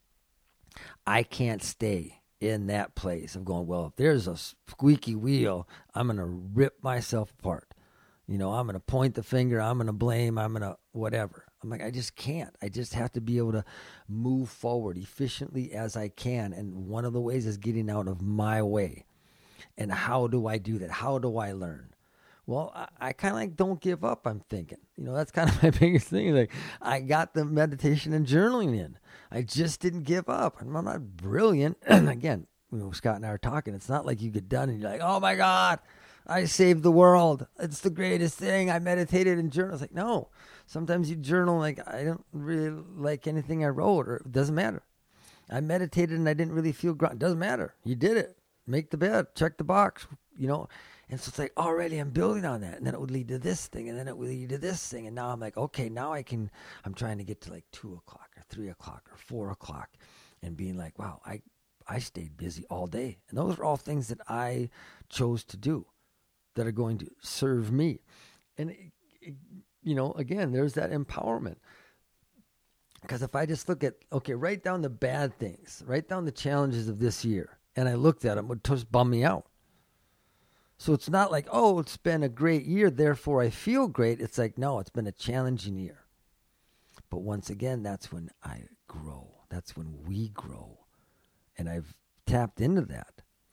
I can't stay in that place of going, well, if there's a squeaky wheel, I'm going to rip myself apart. I'm going to point the finger, I'm going to blame, I'm going to whatever. I'm like, I just can't. I just have to be able to move forward efficiently as I can. And one of the ways is getting out of my way. And how do I do that? How do I learn? Well, I kind of like don't give up, I'm thinking. That's kind of my biggest thing. Like, I got the meditation and journaling in. I just didn't give up. I'm not brilliant. And again, Scott and I are talking. It's not like you get done and you're like, oh, my God, I saved the world. It's the greatest thing. I meditated and journaled. It's like, no. Sometimes you journal like, I don't really like anything I wrote, or it doesn't matter. I meditated and I didn't really feel grounded. It doesn't matter. You did it. Make the bed. Check the box. And so it's like, already I'm building on that. And then it would lead to this thing. And then it would lead to this thing. And now I'm like, okay, now I'm trying to get to like 2 o'clock or 3 o'clock or 4 o'clock and being like, wow, I stayed busy all day. And those are all things that I chose to do that are going to serve me. And, again, there's that empowerment. Because if I just look at, okay, write down the bad things, write down the challenges of this year, and I looked at them, it would just bum me out. So it's not like, oh, it's been a great year, therefore I feel great. It's like, no, it's been a challenging year. But once again, that's when I grow. That's when we grow. And I've tapped into that.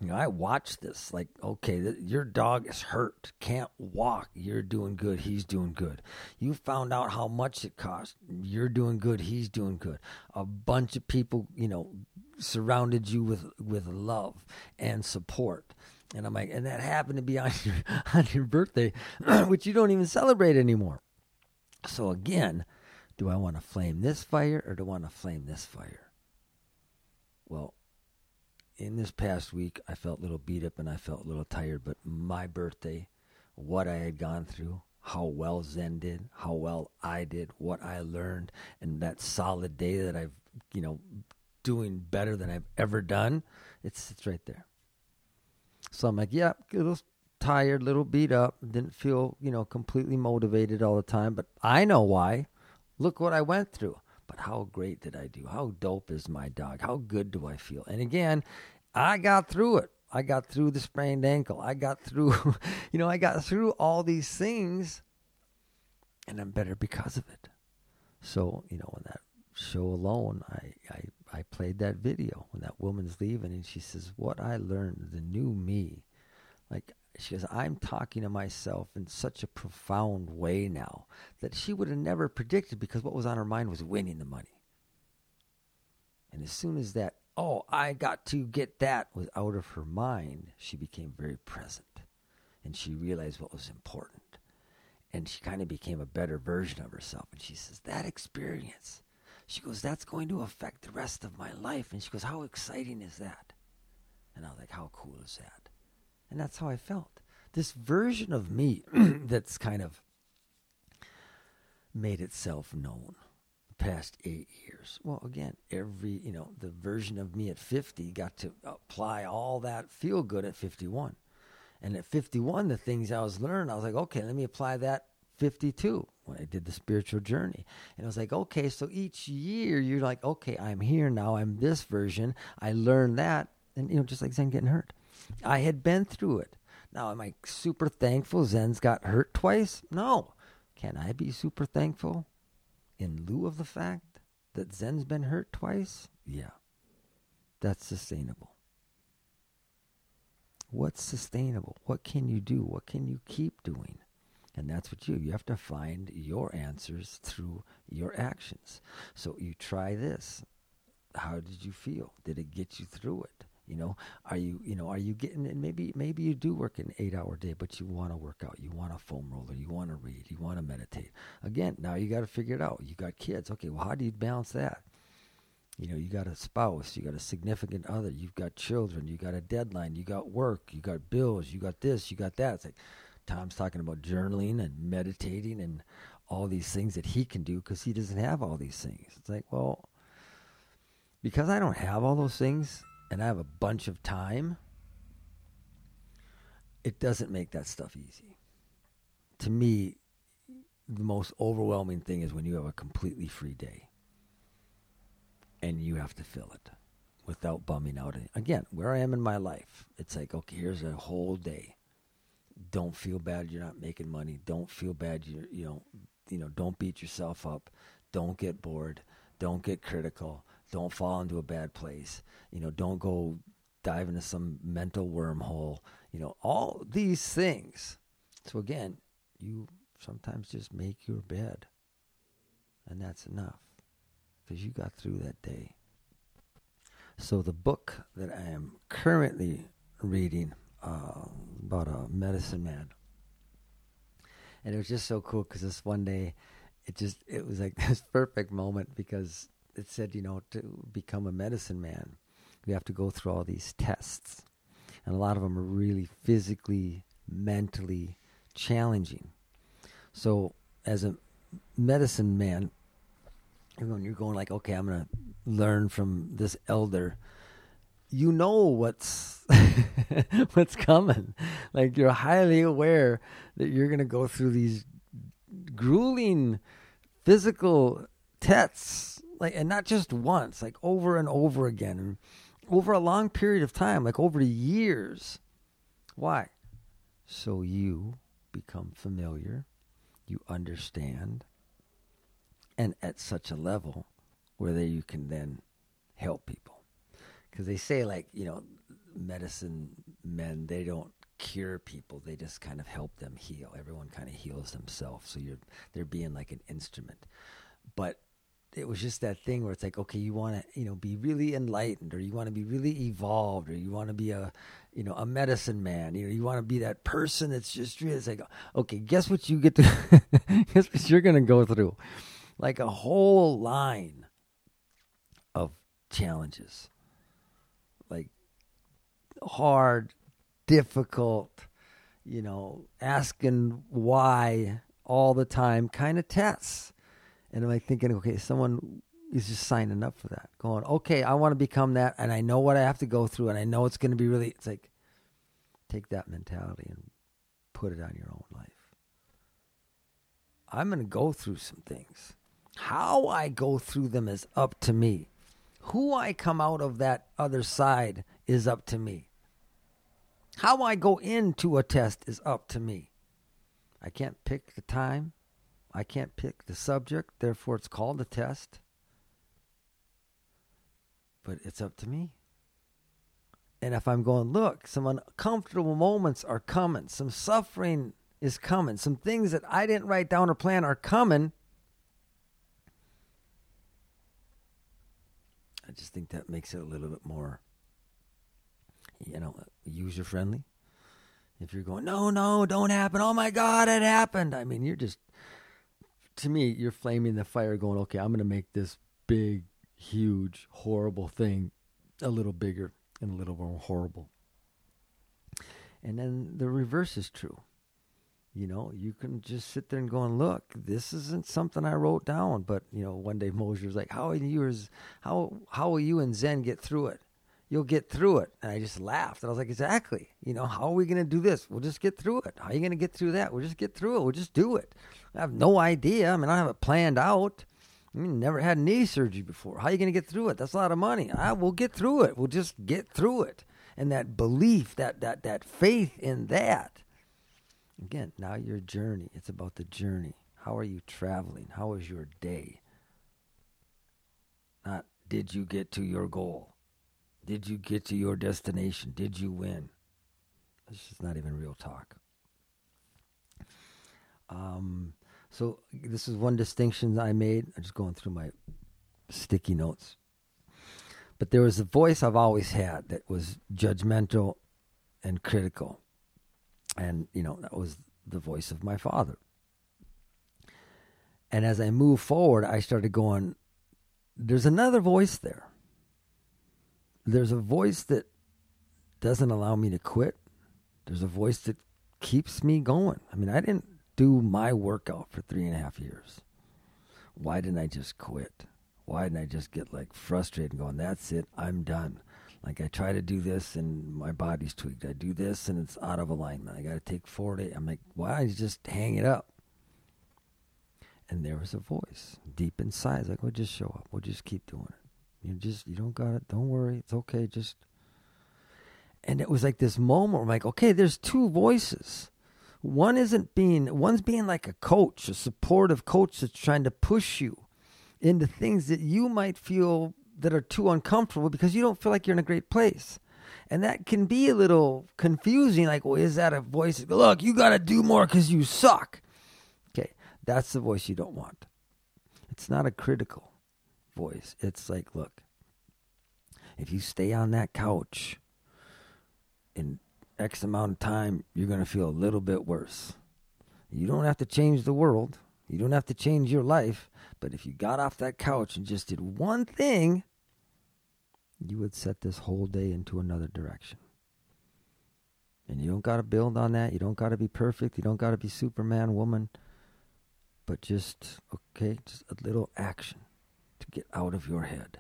I watched this. Like, okay, your dog is hurt, can't walk. You're doing good. He's doing good. You found out how much it cost. You're doing good. He's doing good. A bunch of people, surrounded you with love and support. And I'm like, and that happened to be on your birthday, which you don't even celebrate anymore. So again, do I want to flame this fire or do I want to flame this fire? Well, in this past week, I felt a little beat up and I felt a little tired, but my birthday, what I had gone through, how well Zen did, how well I did, what I learned, and that solid day that I've, doing better than I've ever done, it's right there. So I'm like, yeah, a little tired, a little beat up, didn't feel, completely motivated all the time, but I know why. Look what I went through. But how great did I do? How dope is my dog? How good do I feel? And again, I got through it. I got through the sprained ankle. I got through, I got through all these things, and I'm better because of it. So, in that show alone, I played that video when that woman's leaving, and she says, what I learned, the new me. Like, she goes, I'm talking to myself in such a profound way now that she would have never predicted, because what was on her mind was winning the money. And as soon as that, I got to get that, was out of her mind, she became very present. And she realized what was important. And she kind of became a better version of herself. And she says, that experience, she goes, that's going to affect the rest of my life. And she goes, how exciting is that? And I was like, how cool is that? And that's how I felt. This version of me that's kind of made itself known the past 8 years. Well, again, the version of me at 50 got to apply all that feel good at 51. And at 51, the things I was learning, I was like, okay, let me apply that 52 when I did the spiritual journey. And I was like, okay, so each year you're like, okay, I'm here now. I'm this version. I learned that. And, just like Zen getting hurt. I had been through it. Now, am I super thankful Zen's got hurt twice? No. Can I be super thankful in lieu of the fact that Zen's been hurt twice? Yeah. That's sustainable. What's sustainable? What can you do? What can you keep doing? And that's what you have to find your answers through your actions. So you try this. How did you feel? Did it get you through it? Are you getting, and maybe you do work an 8-hour day, but you want to work out, you want a foam roller, you want to read, you want to meditate. Again, now you got to figure it out. You got kids. Okay, well, how do you balance that? You got a spouse, you got a significant other, you've got children, you got a deadline, you got work, you got bills, you got this, you got that. It's like Tom's talking about journaling and meditating and all these things that he can do because he doesn't have all these things. It's like, well, because I don't have all those things, and I have a bunch of time, it doesn't make that stuff easy. To me, the most overwhelming thing is when you have a completely free day and you have to fill it without bumming out. Again, where I am in my life, it's like, okay, here's a whole day. Don't feel bad you're not making money. Don't feel bad don't beat yourself up. Don't get bored. Don't get critical. Don't fall into a bad place. Don't go dive into some mental wormhole. All these things. So again, you sometimes just make your bed. And that's enough. Because you got through that day. So the book that I am currently reading about a medicine man. And it was just so cool because this one day, it was like this perfect moment because it said, to become a medicine man, you have to go through all these tests. And a lot of them are really physically, mentally challenging. So as a medicine man, when you're going like, okay, I'm going to learn from this elder, what's what's coming. Like you're highly aware that you're going to go through these grueling physical tests, like, and not just once, like over and over again, and over a long period of time, like over years. Why? So you become familiar, you understand, and at such a level where you can then help people. Because they say, like, medicine men, they don't cure people. They just kind of help them heal. Everyone kind of heals themselves. So they're being like an instrument. But it was just that thing where it's like, okay, you want to, be really enlightened, or you want to be really evolved, or you want to be a medicine man. You want to be that person that's just really, it's like, okay, guess what you get to, guess what you're going to go through? Like a whole line of challenges, like hard, difficult, asking why all the time kind of tests. And I'm like thinking, okay, someone is just signing up for that, going, okay, I want to become that, and I know what I have to go through, and I know it's going to be really, it's like, take that mentality and put it on your own life. I'm going to go through some things. How I go through them is up to me. Who I come out of that other side is up to me. How I go into a test is up to me. I can't pick the time. I can't pick the subject, therefore it's called a test. But it's up to me. And if I'm going, look, some uncomfortable moments are coming, some suffering is coming, some things that I didn't write down or plan are coming, I just think that makes it a little bit more, user-friendly. If you're going, no, don't happen, oh my God, it happened. I mean, to me, you're flaming the fire going, okay, I'm going to make this big, huge, horrible thing a little bigger and a little more horrible. And then the reverse is true. You can just sit there and go, look, this isn't something I wrote down. But, one day Mosier's like, how will you and Zen get through it? You'll get through it. And I just laughed. And I was like, exactly. How are we going to do this? We'll just get through it. How are you going to get through that? We'll just get through it. We'll just do it. I have no idea. I mean, I have it planned out. Never had knee surgery before. How are you going to get through it? That's a lot of money. We'll get through it. We'll just get through it. And that belief, that faith in that. Again, now your journey. It's about the journey. How are you traveling? How was your day? Not, did you get to your goal? Did you get to your destination? Did you win? It's just not even real talk. So this is one distinction I made. I'm just going through my sticky notes. But there was a voice I've always had that was judgmental and critical. And, that was the voice of my father. And as I moved forward, I started going, there's another voice there. There's a voice that doesn't allow me to quit. There's a voice that keeps me going. I mean, I didn't do my workout for 3.5 years. Why didn't I just quit? Why didn't I just get frustrated and going, that's it, I'm done. I try to do this and my body's tweaked. I do this and it's out of alignment. I got to take 4 days. I'm like, why don't you just hang it up? And there was a voice deep inside. It's like, well, just show up. We'll just keep doing it. You don't got it. Don't worry. It's okay. And it was like this moment where I'm like, okay, there's two voices. One's being like a coach, a supportive coach that's trying to push you into things that you might feel that are too uncomfortable because you don't feel like you're in a great place. And that can be a little confusing. Like, well, is that a voice? Look, you got to do more because you suck. Okay, that's the voice you don't want. It's not a critical voice. It's like, look, if you stay on that couch in X amount of time, you're going to feel a little bit worse. You don't have to change the world. You don't have to change your life. But if you got off that couch and just did one thing, you would set this whole day into another direction. And you don't got to build on that. You don't got to be perfect. You don't got to be Superman, woman. But just a little action to get out of your head.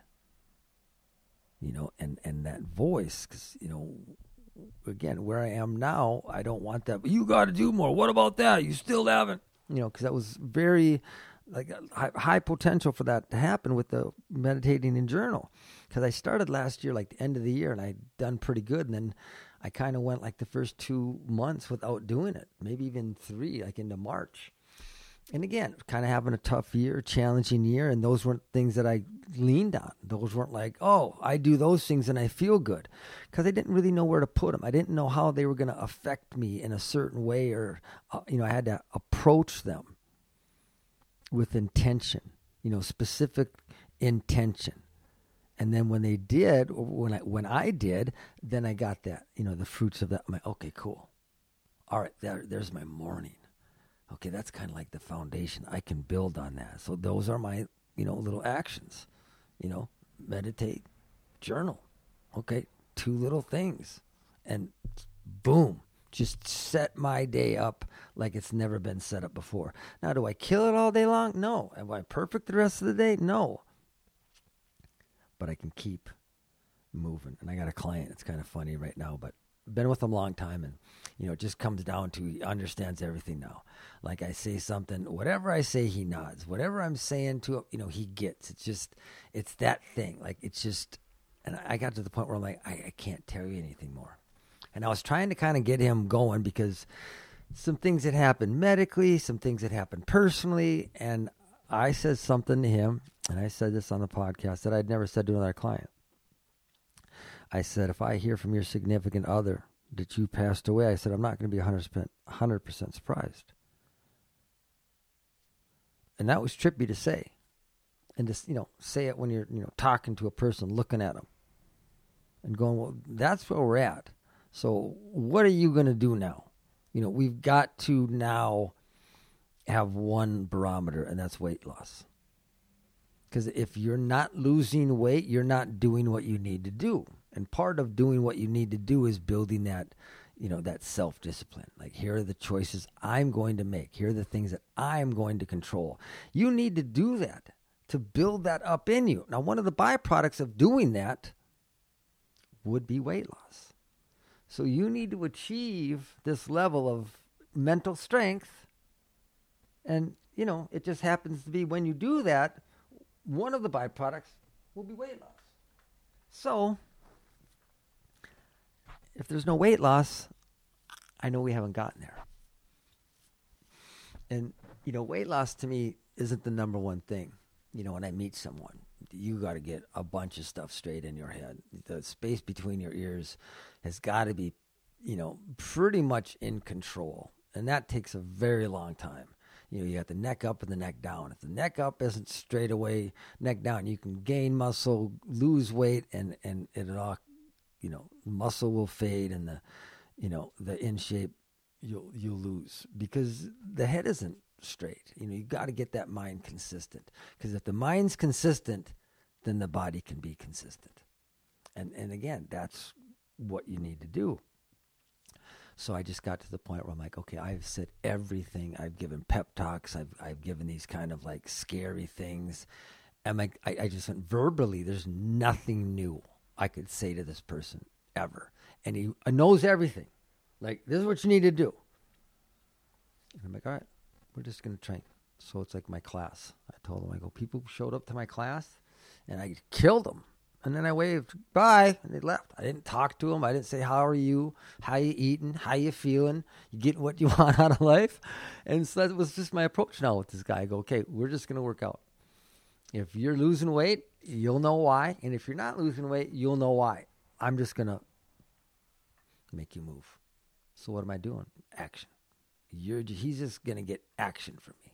And that voice, because, again, where I am now, I don't want that. But you got to do more. What about that? You still haven't. Because that was very high potential for that to happen with the meditating and journal. Because I started last year, the end of the year, and I'd done pretty good. And then I kind of went the first 2 months without doing it, maybe even 3, into March. And again, kind of having a tough year, challenging year, and those weren't things that I leaned on. Those weren't like, oh, I do those things and I feel good, because I didn't really know where to put them. I didn't know how they were going to affect me in a certain way, or, I had to approach them with intention, specific intention. And then when they did, or when I did, then I got that, the fruits of that. I'm like, okay, cool. All right, there's my morning. Okay, that's kind of like the foundation. I can build on that. So those are my, little actions. Meditate, journal. Okay, 2 little things. And boom, just set my day up like it's never been set up before. Now, do I kill it all day long? No. Am I perfect the rest of the day? No. But I can keep moving. And I got a client. It's kind of funny right now, but been with him a long time, and it just comes down to he understands everything now. Like I say something, whatever I say, he nods. Whatever I'm saying to him, he gets. It's that thing. Like it's just, and I got to the point where I'm like, I can't tell you anything more. And I was trying to kind of get him going, because some things that happened medically, some things that happened personally, and I said something to him, and I said this on the podcast that I'd never said to another client. I said, if I hear from your significant other that you passed away, I said, I'm not going to be 100% surprised. And that was trippy to say. And just, say it when you're, talking to a person, looking at them and going, well, that's where we're at. So what are you going to do now? We've got to now have one barometer, and that's weight loss. Because if you're not losing weight, you're not doing what you need to do. And part of doing what you need to do is building that, that self-discipline. Like, here are the choices I'm going to make. Here are the things that I'm going to control. You need to do that to build that up in you. Now, one of the byproducts of doing that would be weight loss. So you need to achieve this level of mental strength. And, it just happens to be when you do that, one of the byproducts will be weight loss. So if there's no weight loss, I know we haven't gotten there. And, weight loss to me isn't the number one thing. When I meet someone, you got to get a bunch of stuff straight in your head. The space between your ears has got to be, pretty much in control. And that takes a very long time. You got the neck up and the neck down. If the neck up isn't straight away, neck down, you can gain muscle, lose weight, and it all, muscle will fade, and the in shape you'll lose, because the head isn't straight. You got to get that mind consistent, because if the mind's consistent, then the body can be consistent. And again, that's what you need to do. So I just got to the point where I'm like, okay, I've said everything. I've given pep talks. I've given these kind of like scary things. And like, I just went verbally, there's nothing new I could say to this person ever. And he knows everything. Like, this is what you need to do. And I'm like, all right, we're just going to train. So it's like my class. I told him, I go, people showed up to my class and I killed them. And then I waved, bye, and they left. I didn't talk to them. I didn't say, how are you? How you eating? How you feeling? You getting what you want out of life? And so that was just my approach now with this guy. I go, okay, we're just going to work out. If you're losing weight, you'll know why. And if you're not losing weight, you'll know why. I'm just going to make you move. So what am I doing? Action. He's just going to get action from me.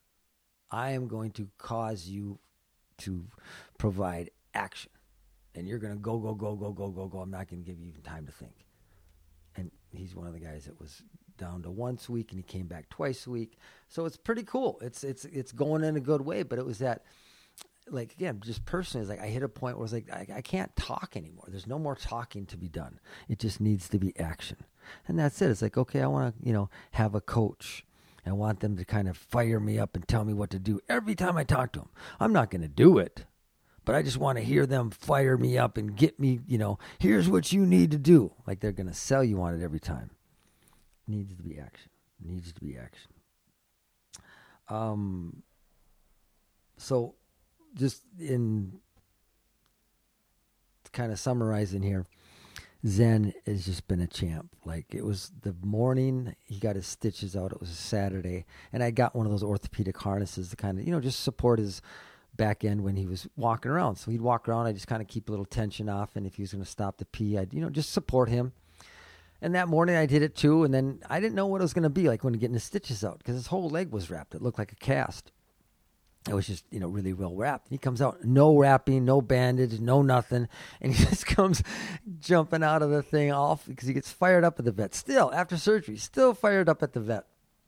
I am going to cause you to provide action. And you're going to go. I'm not going to give you even time to think. And he's one of the guys that was down to once a week, and he came back twice a week. So it's pretty cool. It's going in a good way. But it was that, like, again, just personally, it's like I hit a point where it's like I can't talk anymore. There's no more talking to be done. It just needs to be action. And that's it. It's like, okay, I want to, have a coach. I want them to kind of fire me up and tell me what to do every time I talk to them. I'm not going to do it. But I just want to hear them fire me up and get me, here's what you need to do. Like they're going to sell you on it every time. Needs to be action. Needs to be action. So just in kind of summarizing here, Zen has just been a champ. Like, it was the morning he got his stitches out. It was a Saturday, and I got one of those orthopedic harnesses to kind of, just support his back end when he was walking around. So he'd walk around. I just kind of keep a little tension off, and if he was going to stop to pee, I'd just support him. And that morning I did it too, and then I didn't know what it was going to be like when getting the stitches out, because his whole leg was wrapped. It looked like a cast. It was just, really well wrapped. He comes out, no wrapping, no bandage, no nothing. And he just comes jumping out of the thing off because he gets fired up at the vet. Still, after surgery, still fired up at the vet.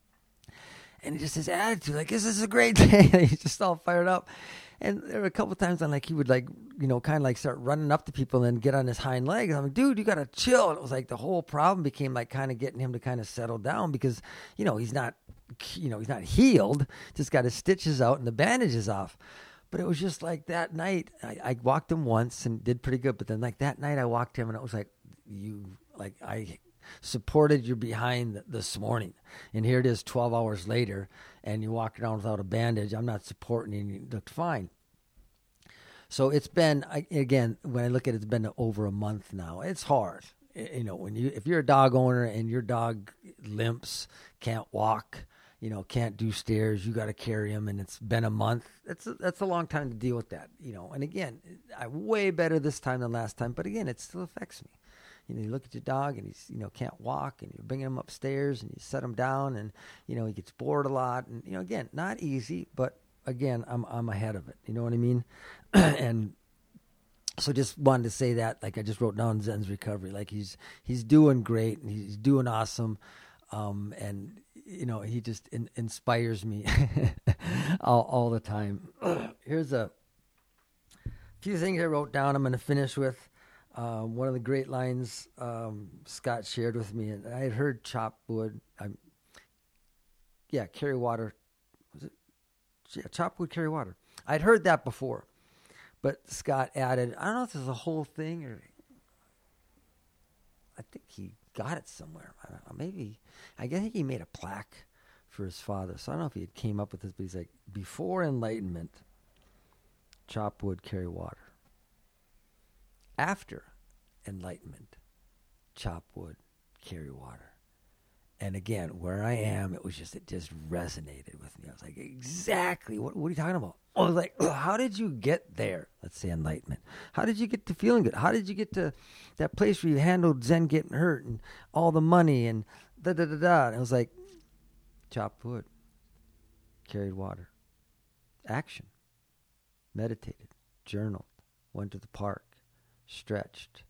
And just his attitude, like, this is a great day. He's just all fired up. And there were a couple of times when, like, he would, like, kind of like start running up to people and then get on his hind legs. I'm like, dude, you got to chill. And it was like the whole problem became like kind of getting him to kind of settle down because, he's not healed, just got his stitches out and the bandages off. But it was just like that night, I walked him once and did pretty good. But then like that night I walked him and it was like, I supported you behind this morning. And here it is 12 hours later and you walk around without a bandage. I'm not supporting you and you looked fine. So it's been, again, when I look at it, it's been over a month now. It's hard. If you're a dog owner and your dog limps, can't walk, can't do stairs, you got to carry him, and it's been a month. That's a long time to deal with that, And again, I'm way better this time than last time, but again, it still affects me. You look at your dog and he's, can't walk, and you're bringing him upstairs and you set him down, and he gets bored a lot, and again, not easy, but again, I'm ahead of it. You know what I mean? And so just wanted to say that, like, I just wrote down Zen's recovery. Like, he's doing great and he's doing awesome. And he just inspires me all the time. Here's a few things I wrote down I'm going to finish with. One of the great lines Scott shared with me, and I had heard Chopwood, carry water. Was it? Yeah, Chopwood, carry water. I'd heard that before. But Scott added, I don't know if this is a whole thing, or I think he got it somewhere. I don't know, maybe. I think he made a plaque for his father. So I don't know if he had came up with this, but he's like, before enlightenment, chop wood, carry water. After enlightenment, chop wood, carry water. And again, where I am, it just resonated with me. I was like, exactly, what are you talking about? I was like, how did you get there? Let's say enlightenment. How did you get to feeling good? How did you get to that place where you handled Zen getting hurt and all the money and da-da-da-da? And I was like, chopped wood, carried water, action, meditated, journaled, went to the park, stretched,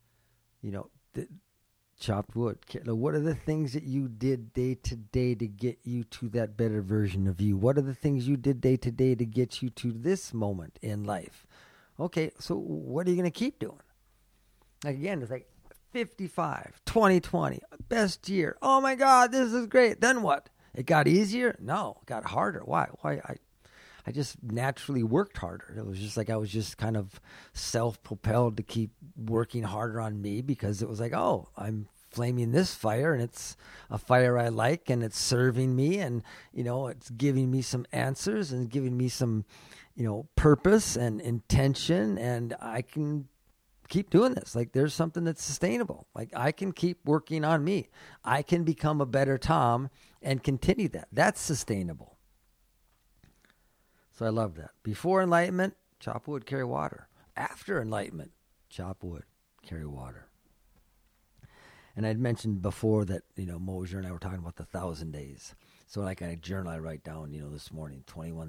chopped wood. What are the things that you did day to day to get you to that better version of you? What are the things you did day to day to get you to this moment in life? Okay, so what are you going to keep doing? Like, again, it's like 55, 2020, best year. Oh my God, this is great. Then what? It got easier? No, it got harder. Why? I just naturally worked harder. It was just like I was just kind of self-propelled to keep working harder on me because it was like, oh, I'm flaming this fire and it's a fire I like and it's serving me and, it's giving me some answers and giving me some, purpose and intention, and I can keep doing this. Like, there's something that's sustainable. Like, I can keep working on me. I can become a better Tom and continue that. That's sustainable. So I love that. Before enlightenment, chop wood, carry water. After enlightenment, chop wood, carry water. And I'd mentioned before that, Mosier and I were talking about the 1,000 days. So like a journal I write down, this morning,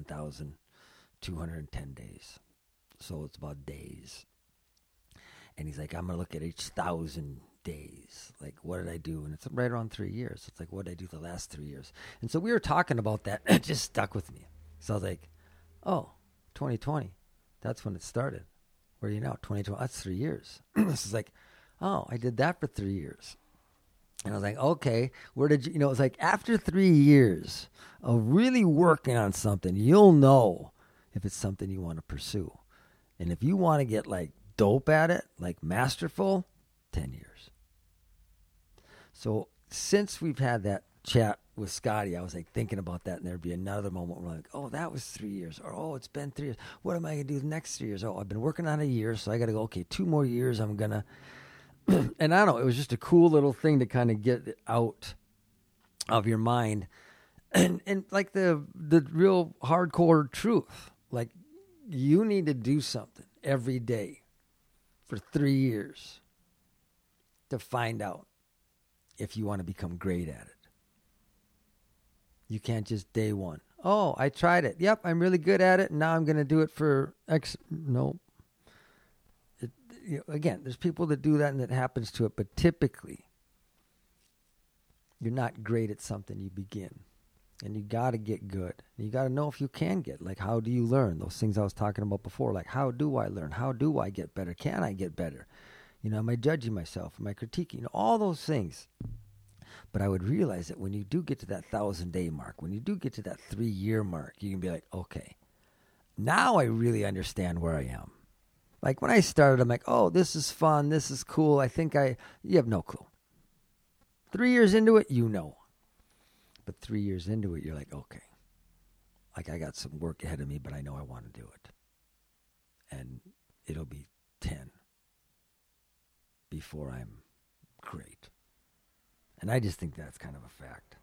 21,210 days. So it's about days. And he's like, I'm going to look at each 1,000 days. Like, what did I do? And it's right around 3 years. It's like, what did I do the last 3 years? And so we were talking about that. It just stuck with me. So I was like, oh, 2020. That's when it started. Where are you now? 2020. That's 3 years. This is like, oh, I did that for 3 years. And I was like, okay, where did you, it was like after 3 years of really working on something, you'll know if it's something you want to pursue. And if you want to get like dope at it, like masterful, 10 years. So since we've had that chat with Scotty, I was like thinking about that, and there'd be another moment where I'm like, oh, that was 3 years, or oh, it's been 3 years. What am I going to do the next 3 years? Oh, I've been working on a year, so I got to go, okay, 2 more years I'm going to And I don't know, it was just a cool little thing to kind of get it out of your mind. And like the real hardcore truth, like you need to do something every day for 3 years to find out if you want to become great at it. You can't just day one. Oh, I tried it. Yep, I'm really good at it. And now I'm going to do it for X. No. Again, there's people that do that and that happens to it. But typically, you're not great at something you begin. And you got to get good. You got to know if you can get. Like, how do you learn? Those things I was talking about before. Like, how do I learn? How do I get better? Can I get better? Am I judging myself? Am I critiquing? All those things. But I would realize that when you do get to that 1,000-day mark, when you do get to that 3-year mark, you can be like, okay, now I really understand where I am. Like when I started, I'm like, oh, this is fun. This is cool. You have no clue. 3 years into it, you know. But 3 years into it, you're like, okay, like I got some work ahead of me, but I know I want to do it. And it'll be 10 before I'm great. And I just think that's kind of a fact.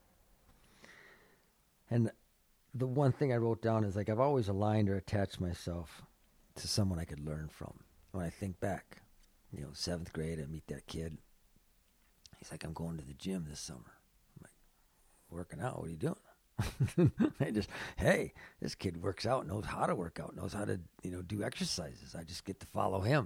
And the one thing I wrote down is like I've always aligned or attached myself to someone I could learn from. When I think back, 7th grade, I meet that kid. He's like, I'm going to the gym this summer. I'm like, working out? What are you doing? Hey, this kid works out, knows how to work out, knows how to, do exercises. I just get to follow him.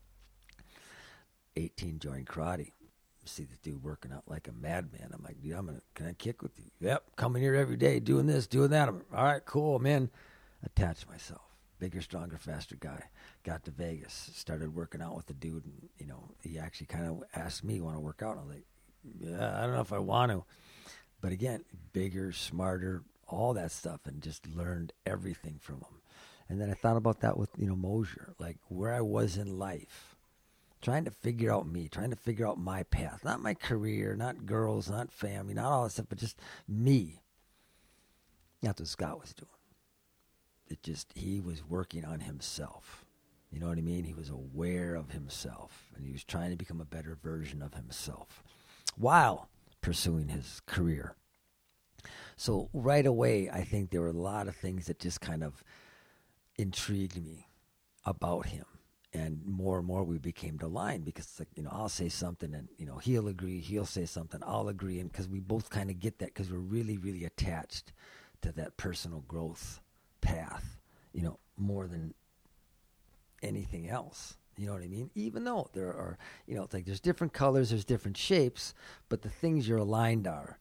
18, joined karate. See the dude working out like a madman. I'm like, dude, can I kick with you? Yep, coming here every day, doing this, doing that. I'm, all right, cool, man. Attached myself. Bigger, stronger, faster guy. Got to Vegas, started working out with the dude, and, he actually kind of asked me, want to work out? And I was like, yeah, I don't know if I want to. But again, bigger, smarter, all that stuff, and just learned everything from him. And then I thought about that with, Mosier, like where I was in life. Trying to figure out me, trying to figure out my path. Not my career, not girls, not family, not all that stuff, but just me. That's what Scott was doing. He was working on himself. You know what I mean? He was aware of himself, and he was trying to become a better version of himself while pursuing his career. So right away, I think there were a lot of things that just kind of intrigued me about him. And more we became aligned because it's like, I'll say something and, he'll agree, he'll say something, I'll agree. And because we both kind of get that because we're really, really attached to that personal growth path, more than anything else. You know what I mean? Even though there are, it's like there's different colors, there's different shapes, but the things you're aligned are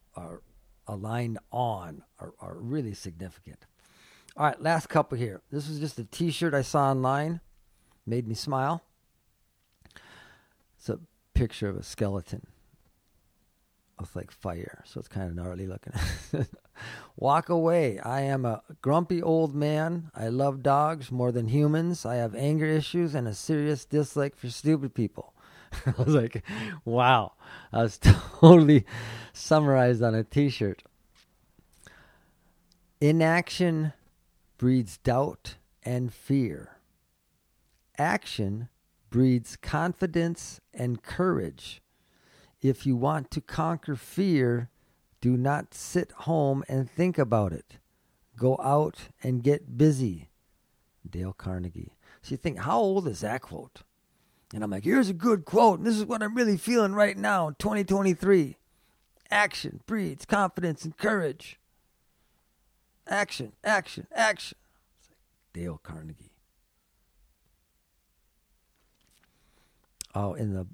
really significant. All right, last couple here. This was just a T-shirt I saw online. Made me smile. It's a picture of a skeleton with like fire, so it's kind of gnarly looking. Walk away. I am a grumpy old man. I love dogs more than humans. I have anger issues and a serious dislike for stupid people. I was like, wow. I was totally summarized on a T-shirt. Inaction breeds doubt and fear. Action breeds confidence and courage. If you want to conquer fear, do not sit home and think about it. Go out and get busy. Dale Carnegie. So you think, how old is that quote? And I'm like, here's a good quote, and this is what I'm really feeling right now in 2023. Action breeds confidence and courage. Action, action, action. It's like Dale Carnegie. Oh, in the,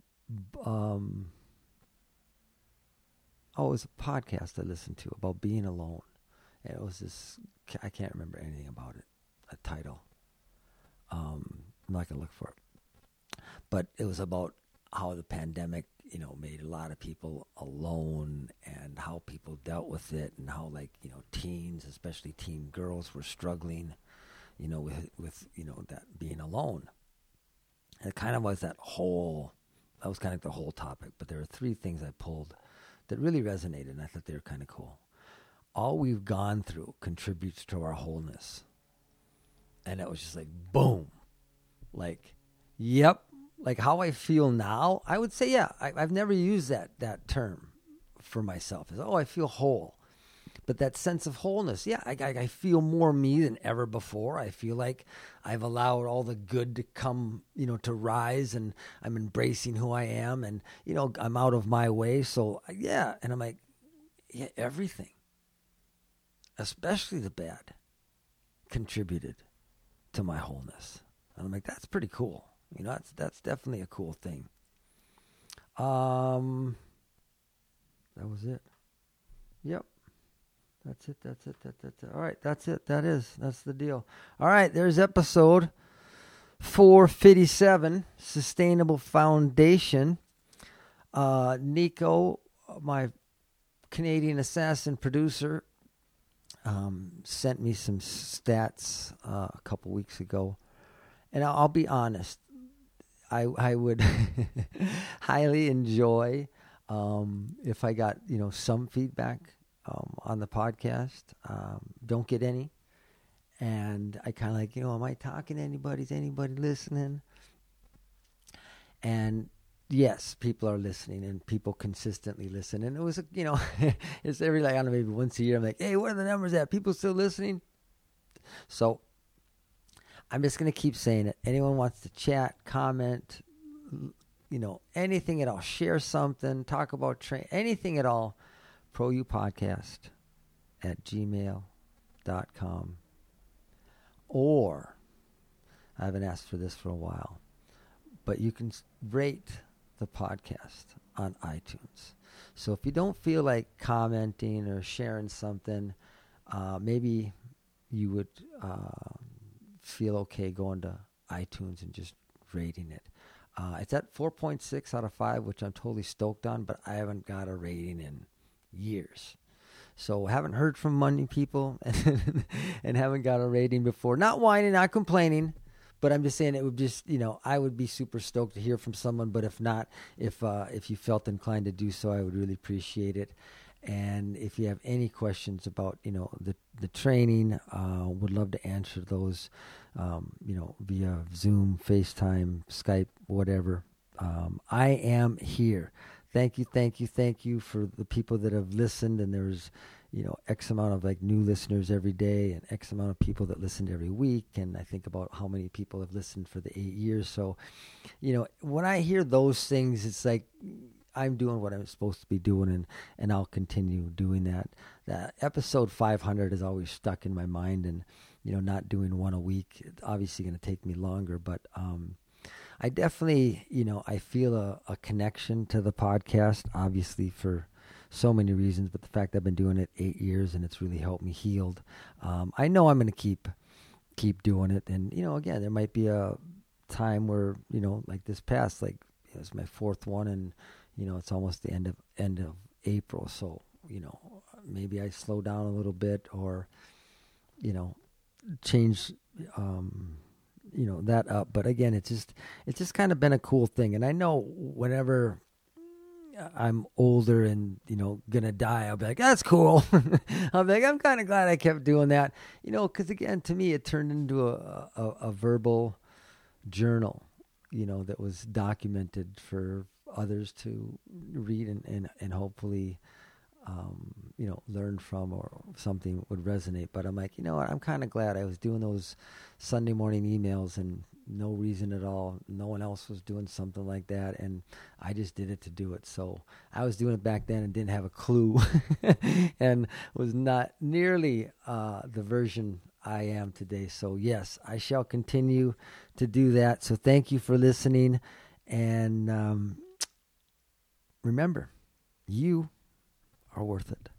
it was a podcast I listened to about being alone. And it was this, I can't remember anything about it, a title. I'm not going to look for it. But it was about how the pandemic, made a lot of people alone and how people dealt with it and how, teens, especially teen girls, were struggling, with that being alone. It kind of was that was kind of the whole topic, but there are 3 things I pulled that really resonated, and I thought they were kind of cool. All we've gone through contributes to our wholeness. And it was just like, boom. Like, yep, like how I feel now, I would say, yeah, I've never used that term for myself. Is, oh, I feel whole. But that sense of wholeness, yeah, I feel more me than ever before. I feel like I've allowed all the good to come, to rise, and I'm embracing who I am, and, I'm out of my way. So, yeah, and I'm like, yeah, everything, especially the bad, contributed to my wholeness. And I'm like, that's pretty cool. That's definitely a cool thing. That was it. Yep. That's it. All right, that's it. That's the deal. All right, there's episode 457, Sustainable Foundation. Nico, my Canadian assassin producer, sent me some stats a couple weeks ago. And I'll be honest, I would highly enjoy if I got, some feedback on the podcast. Don't get any. And I kind of like, am I talking to anybody? Is anybody listening? And yes, people are listening, and people consistently listen. And it was, it's every, I don't know, maybe once a year, I'm like, hey, what are the numbers at? People still listening? So I'm just going to keep saying it. Anyone wants to chat, comment, anything at all, share something, talk about anything at all, proupodcast@gmail.com. Or, I haven't asked for this for a while, but you can rate the podcast on iTunes. So if you don't feel like commenting or sharing something, maybe you would feel okay going to iTunes and just rating it. It's at 4.6 out of 5, which I'm totally stoked on, but I haven't got a rating in years. So haven't heard from many people and haven't got a rating before. Not whining, not complaining, but I'm just saying it would just, I would be super stoked to hear from someone. But if not, if you felt inclined to do so, I would really appreciate it. And if you have any questions about, the training, would love to answer those, via Zoom, FaceTime, Skype, whatever. I am here. Thank you for the people that have listened. And there's, X amount of new listeners every day, and X amount of people that listened every week. And I think about how many people have listened for the 8 years. So, when I hear those things, it's like I'm doing what I'm supposed to be doing, and I'll continue doing that. That episode 500 is always stuck in my mind, and, not doing one a week, it's obviously going to take me longer, but, I definitely, I feel a connection to the podcast, obviously for so many reasons, but the fact I've been doing it 8 years and it's really helped me heal. I know I'm going to keep doing it. And, again, there might be a time where, like this past, it's my fourth one, and, it's almost the end of April. So, maybe I slow down a little bit, or, change, that up. But again, it's just kind of been a cool thing. And I know whenever I'm older and, gonna die, I'll be like, that's cool. I'll be like, I'm kind of glad I kept doing that, because again, to me, it turned into a verbal journal, that was documented for others to read and hopefully, learn from, or something would resonate. But I'm like, what? I'm kind of glad I was doing those Sunday morning emails, and no reason at all. No one else was doing something like that, and I just did it to do it. So I was doing it back then and didn't have a clue, and was not nearly the version I am today. So yes, I shall continue to do that. So thank you for listening, and remember, you are worth it.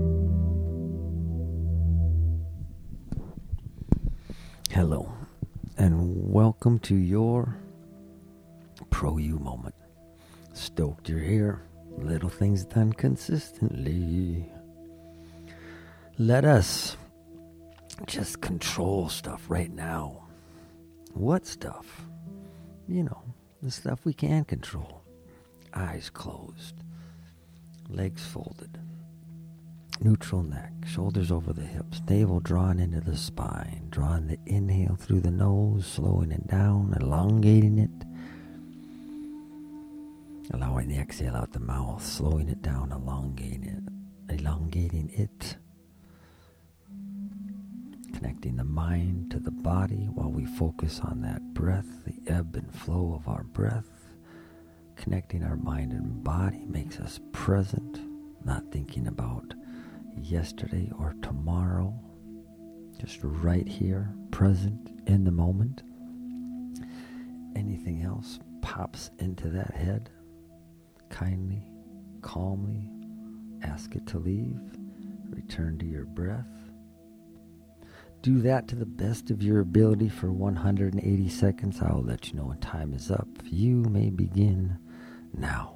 Hello. and welcome to your Pro You moment. Stoked you're here. Little things done consistently. Let us just control stuff right now. What stuff? You know, the stuff we can control. Eyes closed. Legs folded. Neutral neck. Shoulders over the hips. Navel drawn into the spine. Drawing the inhale through the nose. Slowing it down. Elongating it. Allowing the exhale out the mouth. Slowing it down. Elongating it. Connecting the mind to the body while we focus on that breath, the ebb and flow of our breath. Connecting our mind and body makes us present, not thinking about yesterday or tomorrow. Just right here, present in the moment. Anything else pops into that head, kindly, calmly ask it to leave. Return to your breath. Do that to the best of your ability for 180 seconds. I'll let you know when time is up. You may begin now.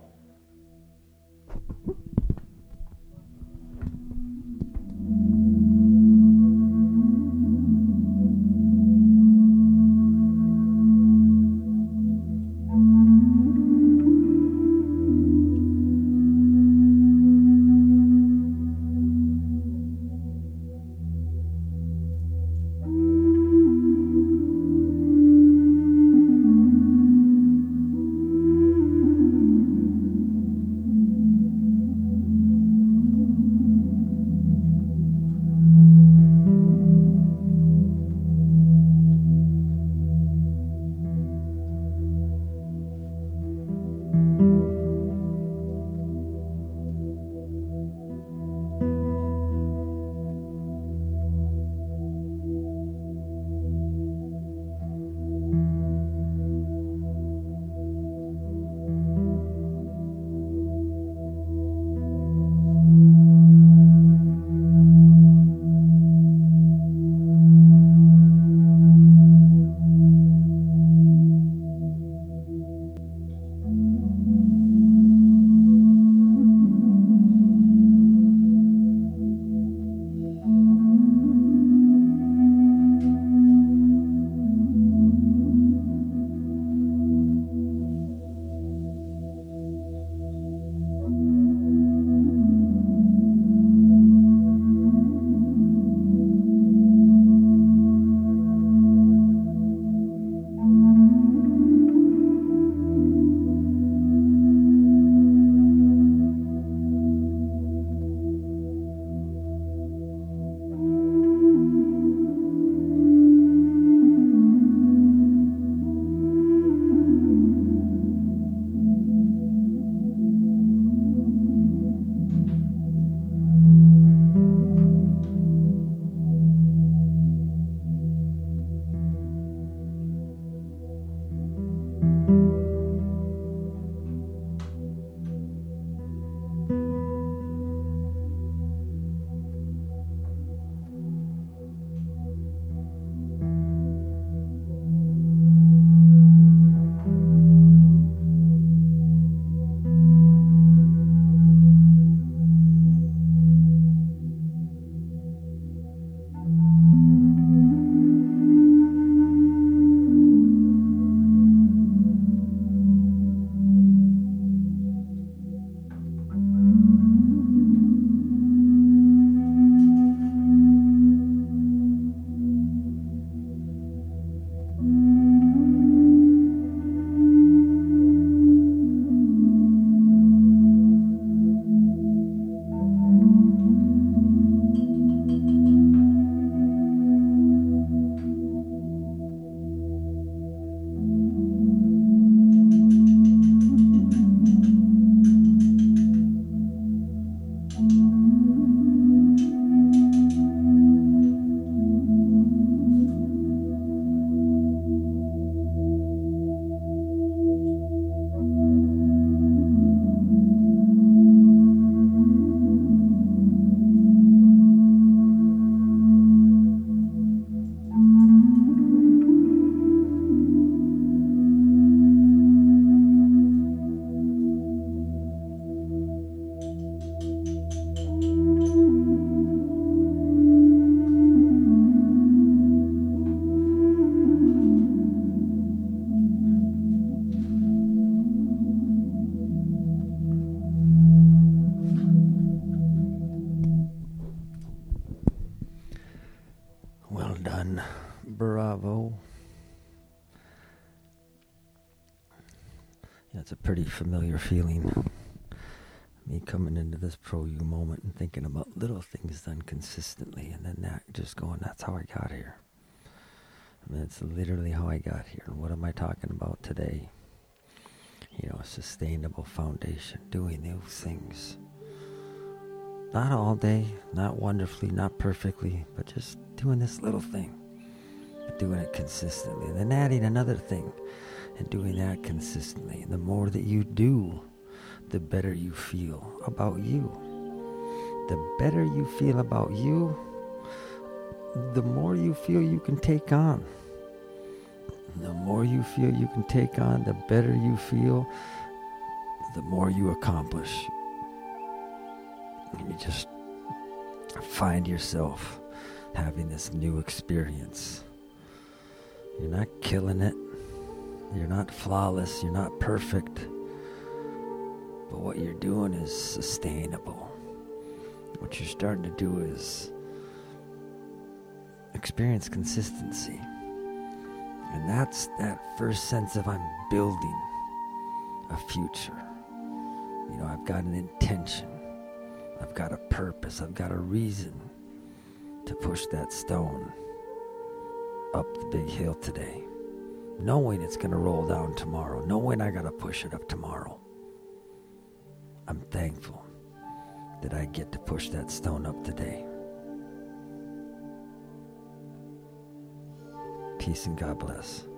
Well done. Bravo. Yeah, it's a pretty familiar feeling. Me coming into this Pro U moment and thinking about little things done consistently, and then that just going, that's how I got here. I mean, it's literally how I got here. And what am I talking about today? A sustainable foundation, doing those things. Not all day, not wonderfully, not perfectly, but just doing this little thing. Doing it consistently. And then adding another thing and doing that consistently. And the more that you do, the better you feel about you. The better you feel about you, the more you feel you can take on. The more you feel you can take on, the better you feel, the more you accomplish. And you just find yourself having this new experience. You're not killing it. You're not flawless. You're not perfect. But what you're doing is sustainable. What you're starting to do is experience consistency. And that's that first sense of I'm building a future. I've got an intention. I've got a purpose. I've got a reason to push that stone up the big hill today. Knowing it's going to roll down tomorrow. Knowing I got to push it up tomorrow. I'm thankful that I get to push that stone up today. Peace and God bless.